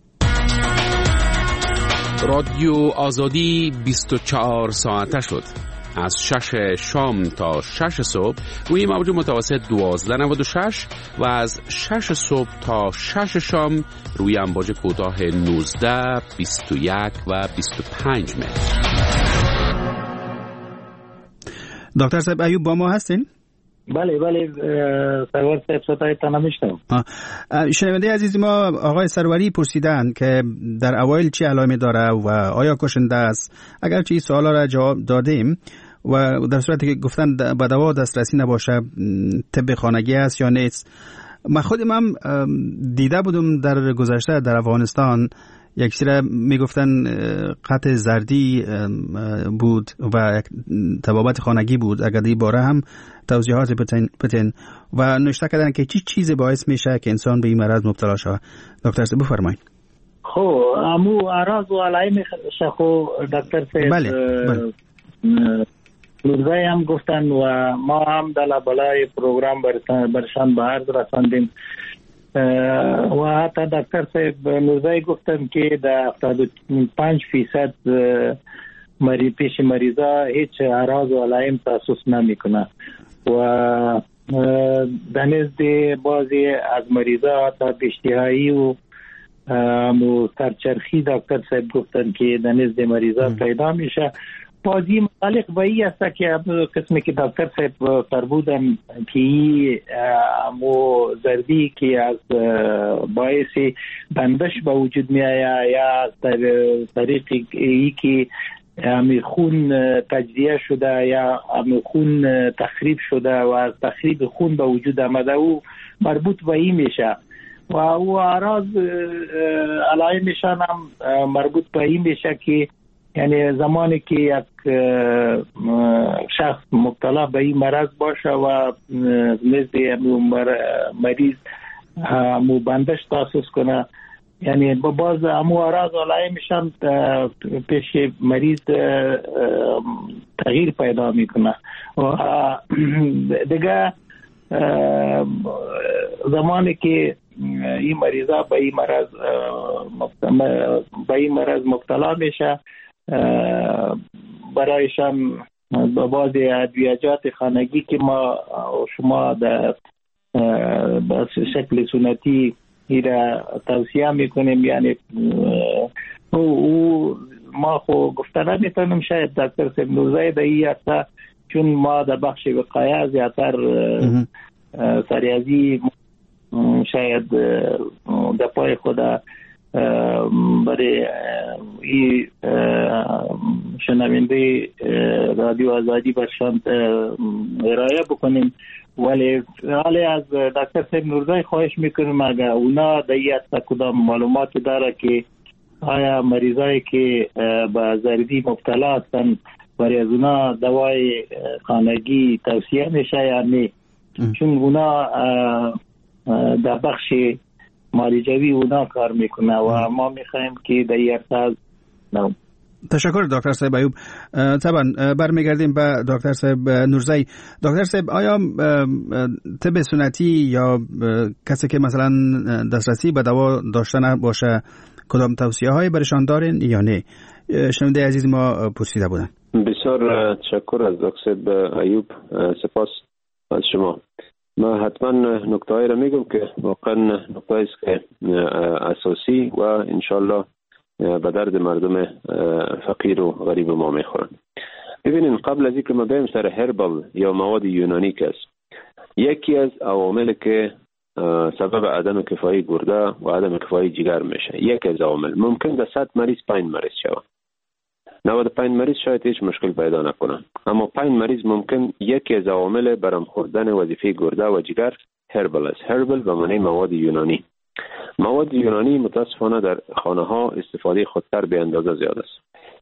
رادیو آزادی 24 ساعته شد. از 6 شام تا 6 صبح روی موج متوسط 1296 و از 6 صبح تا 6 شام روی امواج کوتاه 19، 21 و 25 متر. دکتر صاحب ایوب با ما هستین؟ بله سرور صاحب صدایتان نمیشنم. شنونده عزیز ما آقای سروری پرسیدن که در اوایل چه علائمی داره و آیا کشنده است. اگرچه این سوالا را جواب دادیم و در صورتی که گفتن به دوا دسترسی نباشه طب خانگی است یا نیست. من خودم هم دیده بودم در گذشته در افغانستان یک چیزی میگفتن قطع زردی بود و طبابت خانگی بود. اگر دی باره هم توضیحات بتین و نوشته کردن که چی چیزی باعث میشه که انسان به این مرض مبتلا شود. دکتر صاحب بفرمایید. خب امو اعراض و علائم شخو دکتر صاحب بله. روزای هم گفتن و ما هم در بالای پروگرام برشان به عرض رساندیم و حتی دکتر صاحب نورزایی گفتن که در 75% پیش مریضا هیچ اعراض و علائم تاسیس نمیکنه و در نزد بعضی از مریضا تا اشتهایی و سرچرخی دکتر صاحب گفتن که در نزد مریضا پیدا میشه. بازی متعلق به این است که قسمی که دکتر صاحب فرمودن که مو زردی که از باعث بندش به وجود می آید یا از طریق ای که خون تجزیه شده یا خون تخریب شده و از تخریب خون به وجود آمده او مربوط به این میشه و او اعراض علائمشان هم مربوط به این میشه که یعنی زمانی که یک شخص مبتلا به این مرض باشه و نزد مریض بندش تاسیس کنه، یعنی با باز امو اعراض و علائمشان پیش مریض تغییر پیدا میکنه و دیگه زمانی که این مریضا به این مرض مبتلا میشه برایشان بعض ادویجات خانگی که ما شما در شکل سنتی ایره توصیه میکنیم، یعنی او ما خو گفتن نمیتونم شاید دکتر صاحب نورزایی در این هسته چون ما در بخش وقایه زیادتر سریازی شاید در پای خود برای این شنونده رادیو آزادی برشان ارائه بکنیم، ولی حالی از دکتر صاحب نورزایی خواهش میکنیم اگر اونا در این هسته کدام معلومات داره که آیا مریضایی که به زردی مبتلا هستن برای از اونا دوای خانگی توصیه میشه یا نه، چون اونا در بخش معالجوی اونا کار میکنه و ما میخوایم که در این ارتاز تشکر دکتر صاحب ایوب. طبعا برمیگردیم به دکتر صاحب نورزایی. دکتر صاحب آیا طب سنتی یا کسی که مثلا دسترسی به دوا داشته باشه کدام توصیه هایی برشان دارین یا نه؟ شنونده عزیز ما پرسیده بودن. بسیار تشکر از دکتر صاحب ایوب، سپاس از شما. من حتما نکته‌ای را میگم که واقعا نکته‌ای است که اساسی و انشالله به درد مردم فقیر و غریب ما میخورن. ببینین قبل از اینکه ما بریم سر هربال یا مواد یونانی که است، یکی از عوامل که سبب عدم کفایی گرده و عدم کفایی جگر میشه، یکی از عوامل ممکن در 100 مریض 5 مریض شود، 95 مریض شاید هیچ مشکل پیدا نکنن، اما 5 مریض ممکن یکی از عوامل برام خوردن وظیفه گرده و جگر هربال است. هربال به معنی مواد یونانی. مواد یونانی متاسفانه در خانه ها استفاده خودتر به اندازه زیاد است.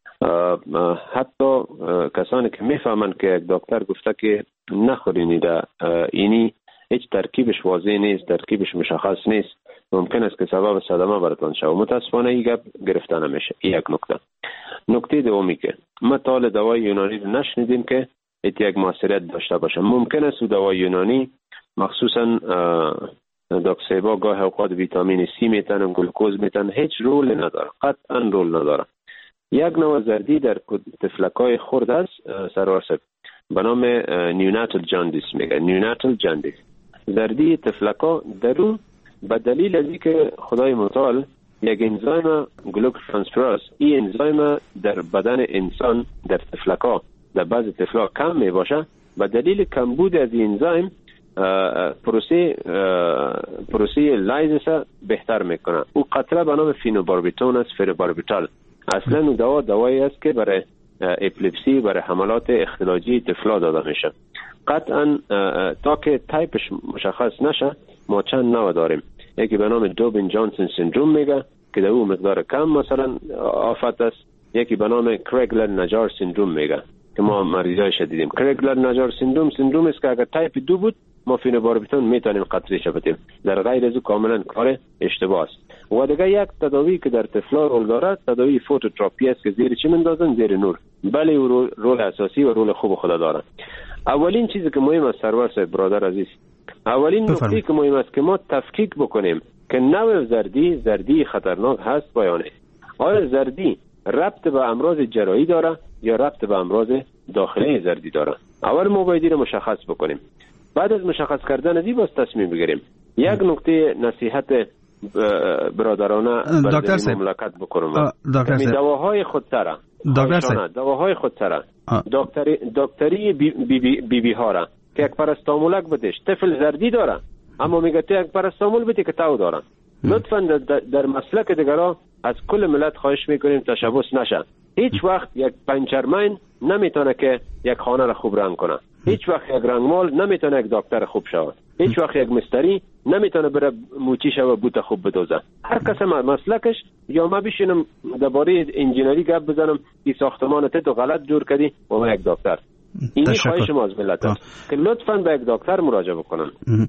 حتی کسانی که میفهمند که یک دکتر گفته که نخورین اینی هیچ ترکیبش واضح نیست، ترکیبش مشخص نیست، ممکن است که سبب صدمه براتون شود. متاسفانه این گپ گرفته نمیشه. یک نکته. نکته دومی که ما تال دوای یونانی رو نشنیدیم که یک موثریت داشته باشه. ممکن است دوای یونانی مخصوصا داکسیبا گاه اوقات ویتامین سی میتن و گلوکوز میتن، هیچ رول نداره، قطعا رول نداره. یک نوع زردی در طفلکای خرد است سرور صاحب به نام نیوناتال جاندیس میگه، نیوناتال جاندیس. زردی طفلکا درو به دلیل از اینکه خدای متعال یک انزایم گلوکوترانسفراز، این انزایم در بدن انسان در طفلکا در بعض طفلا کم می باشه، به دلیل کمبود از این انزایم پروسه لایزس بهتر میکنه. او قطره به نام فینوباربیتون است، فیروباربیتال. اصلا اون دوایی است که برای اپیلپسی، برای حملات اختلاجی طفلا داده میشه. قطعا تا که تایپش مشخص نشه ما چند نوع داریم. یکی به نام دوبین جانسون سندروم میگه که در او مقدار کم مثلا آفت است. یکی به نام کرگلر نجار سندروم میگه که ما مریضای شدیدیم. کرگلر نجار سندروم است که اگر تایپ 2 بود ما فینوباربیتون میتونیم قطره بدیم، در غیر از او کاملا کار اشتباه است. و دیگه یک تداوی که در طفلا رول دارد تداوی فوتوتراپی است که زیر چی مندازن؟ زیر نور. بله او رول اساسی و رول خوب خود داره. اولین چیزی که مهم است سرور صاحب برادر عزیز، اولین نکته که مهم است که ما تفکیک بکنیم که نوع زردی خطرناک هست با یا نه. آیا زردی ربط به امراض جراحی داره یا ربط به امراض داخلی زردی داره؟ اول ما باید رو مشخص بکنیم. بعد از مشخص کردن از این باز تصمیم بگیریم. یک نکته نصیحت برادرانه برای مملکت بکنم. دواهای خودسره، دواهای خودسره، دکتری بی ها را که یک پرستامولک بدش، طفل زردی داره اما میگه تو یک پرستامول بدی که تاو دارن. لطفاً در مسلک دیگرها از کل ملت خواهش میکنیم تشبث نشه. هیچ وقت یک پنچرمین نمیتونه که یک خانه را خوب رنگ کنه. هیچ وقت یک رنگمال نمیتونه یک دکتر خوب شود. هیچ وقت یک مستری نمیتونه بره موچیشه و بوت خوب بدوزه. هر کس مسلکش. یا ما بشینم درباره انجینری گپ بزنم این ساختمان تو غلط جور کردی و ما یک دکتر. این خواهش ما از ملت است که لطفاً به یک دکتر مراجعه بکنن.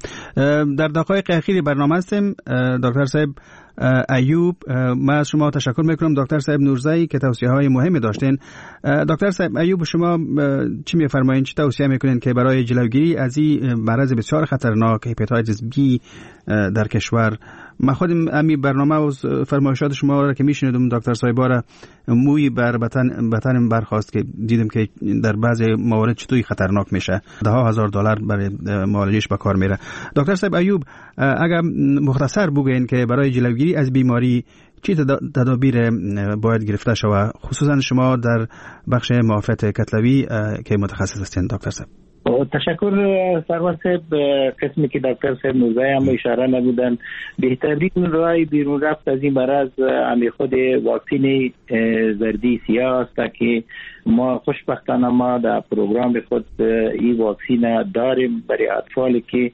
در دقایق اخیر برنامه هستیم. دکتر صاحب ایوب، من از شما تشکر میکنم. دکتر صاحب نورزایی که توصیه های مهمی داشتین. دکتر صاحب ایوب، شما چی میفرمایید، چی توصیه میکنین که برای جلوگیری از این مرض بسیار خطرناک هپاتیتس بی در کشور؟ من خودم امی برنامه و فرمایشات شما را که میشنیدم دکتر صاحب را موی بر بطن برخواست که دیدم که در بعضی موارد چطوری خطرناک میشه. $10,000 برای معالجش به کار میره. دکتر صاحب ایوب، اگر مختصر بگوین که برای جلوگیری از بیماری چی تدابیر باید گرفته شود، خصوصا شما در بخش معافیت کتلوی که متخصص هستین دکتر صاحب؟ تشکر سرور صاحب. قسمی که دکتر صاحب نوزایی هم اشاره نبودن، بهترین راه بیرون رفت از این مرض همی خود واکسین زردی سیاه است که ما خوشبختانه ما در پروگرام خود این واکسین داریم برای اطفالی که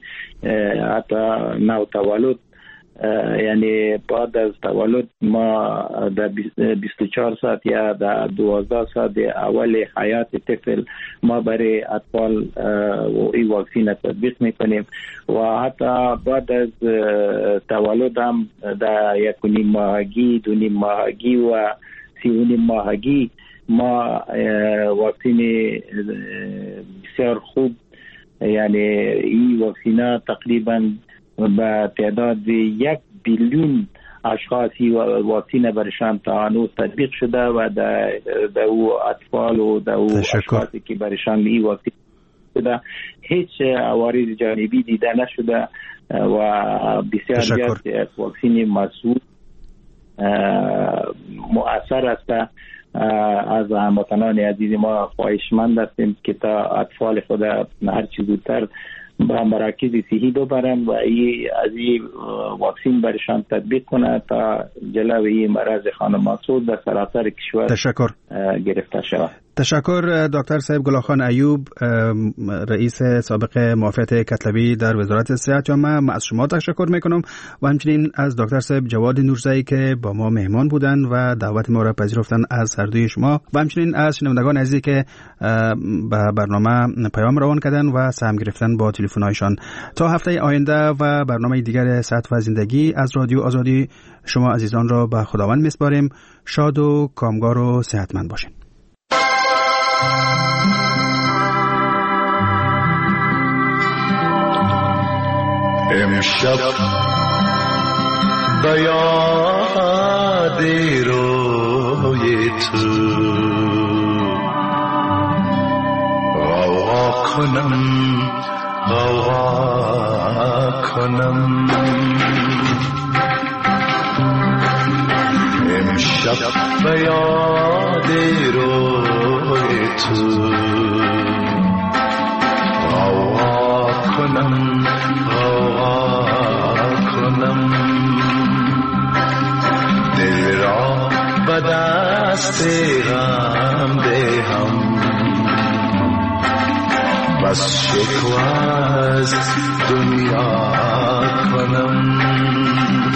حتی نو تولد، یعنی بعد از تولد ما در 24 ساعت یا در 12 ساعت اول حیات طفل ما برای اطفال این واکسین تطبیق میکنیم و حتی بعد از تولد هم در 1.5 ماهگی، 2.5 ماهگی و 3.5 ماهگی ما واکسین بسیار خوب، یعنی این واکسینا تقریبا با تعداد 1 بیلیون اشخاصی واکسین برشان تا هنوز تطبیق شده و در او اطفال و در او اشخاصی که برشان این واکسین شده هیچ عوارض جانبی دیده نشده و بسیار زیاد واکسین مسئول مؤثر است. از هموطنان عزیز ما خواهشمند هستیم که تا اطفال خود هر چه زودتر با مراکز صحی ببرن و از این واکسین برشان تطبیق کنه تا جلوی این مرض خانماسود در سراسر کشور گرفته شود. تشکر دکتر صاحب گلاخان ایوب، رئیس سابق معافیت کتلوی در وزارت صحت جامعه. من از شما تشکر میکنم و همچنین از دکتر صاحب جواد نورزایی که با ما مهمان بودن و دعوت ما را پذیرفتن از هر دوی شما و همچنین از شنوندگان عزیزی که به برنامه پیام روان کردن و سهم گرفتن با تلفن‌هایشان. تا هفته آینده و برنامه دیگر صحت و زندگی از رادیو آزادی شما عزیزان را به خداوند میسپاریم. شاد و کامگار و صحتمند باشین. امشب به یاد روی تو غوغا کنم امشب به یاد روی تو غوغا کنم دل را به دست غم دهم بس شکوه از دنیا کنم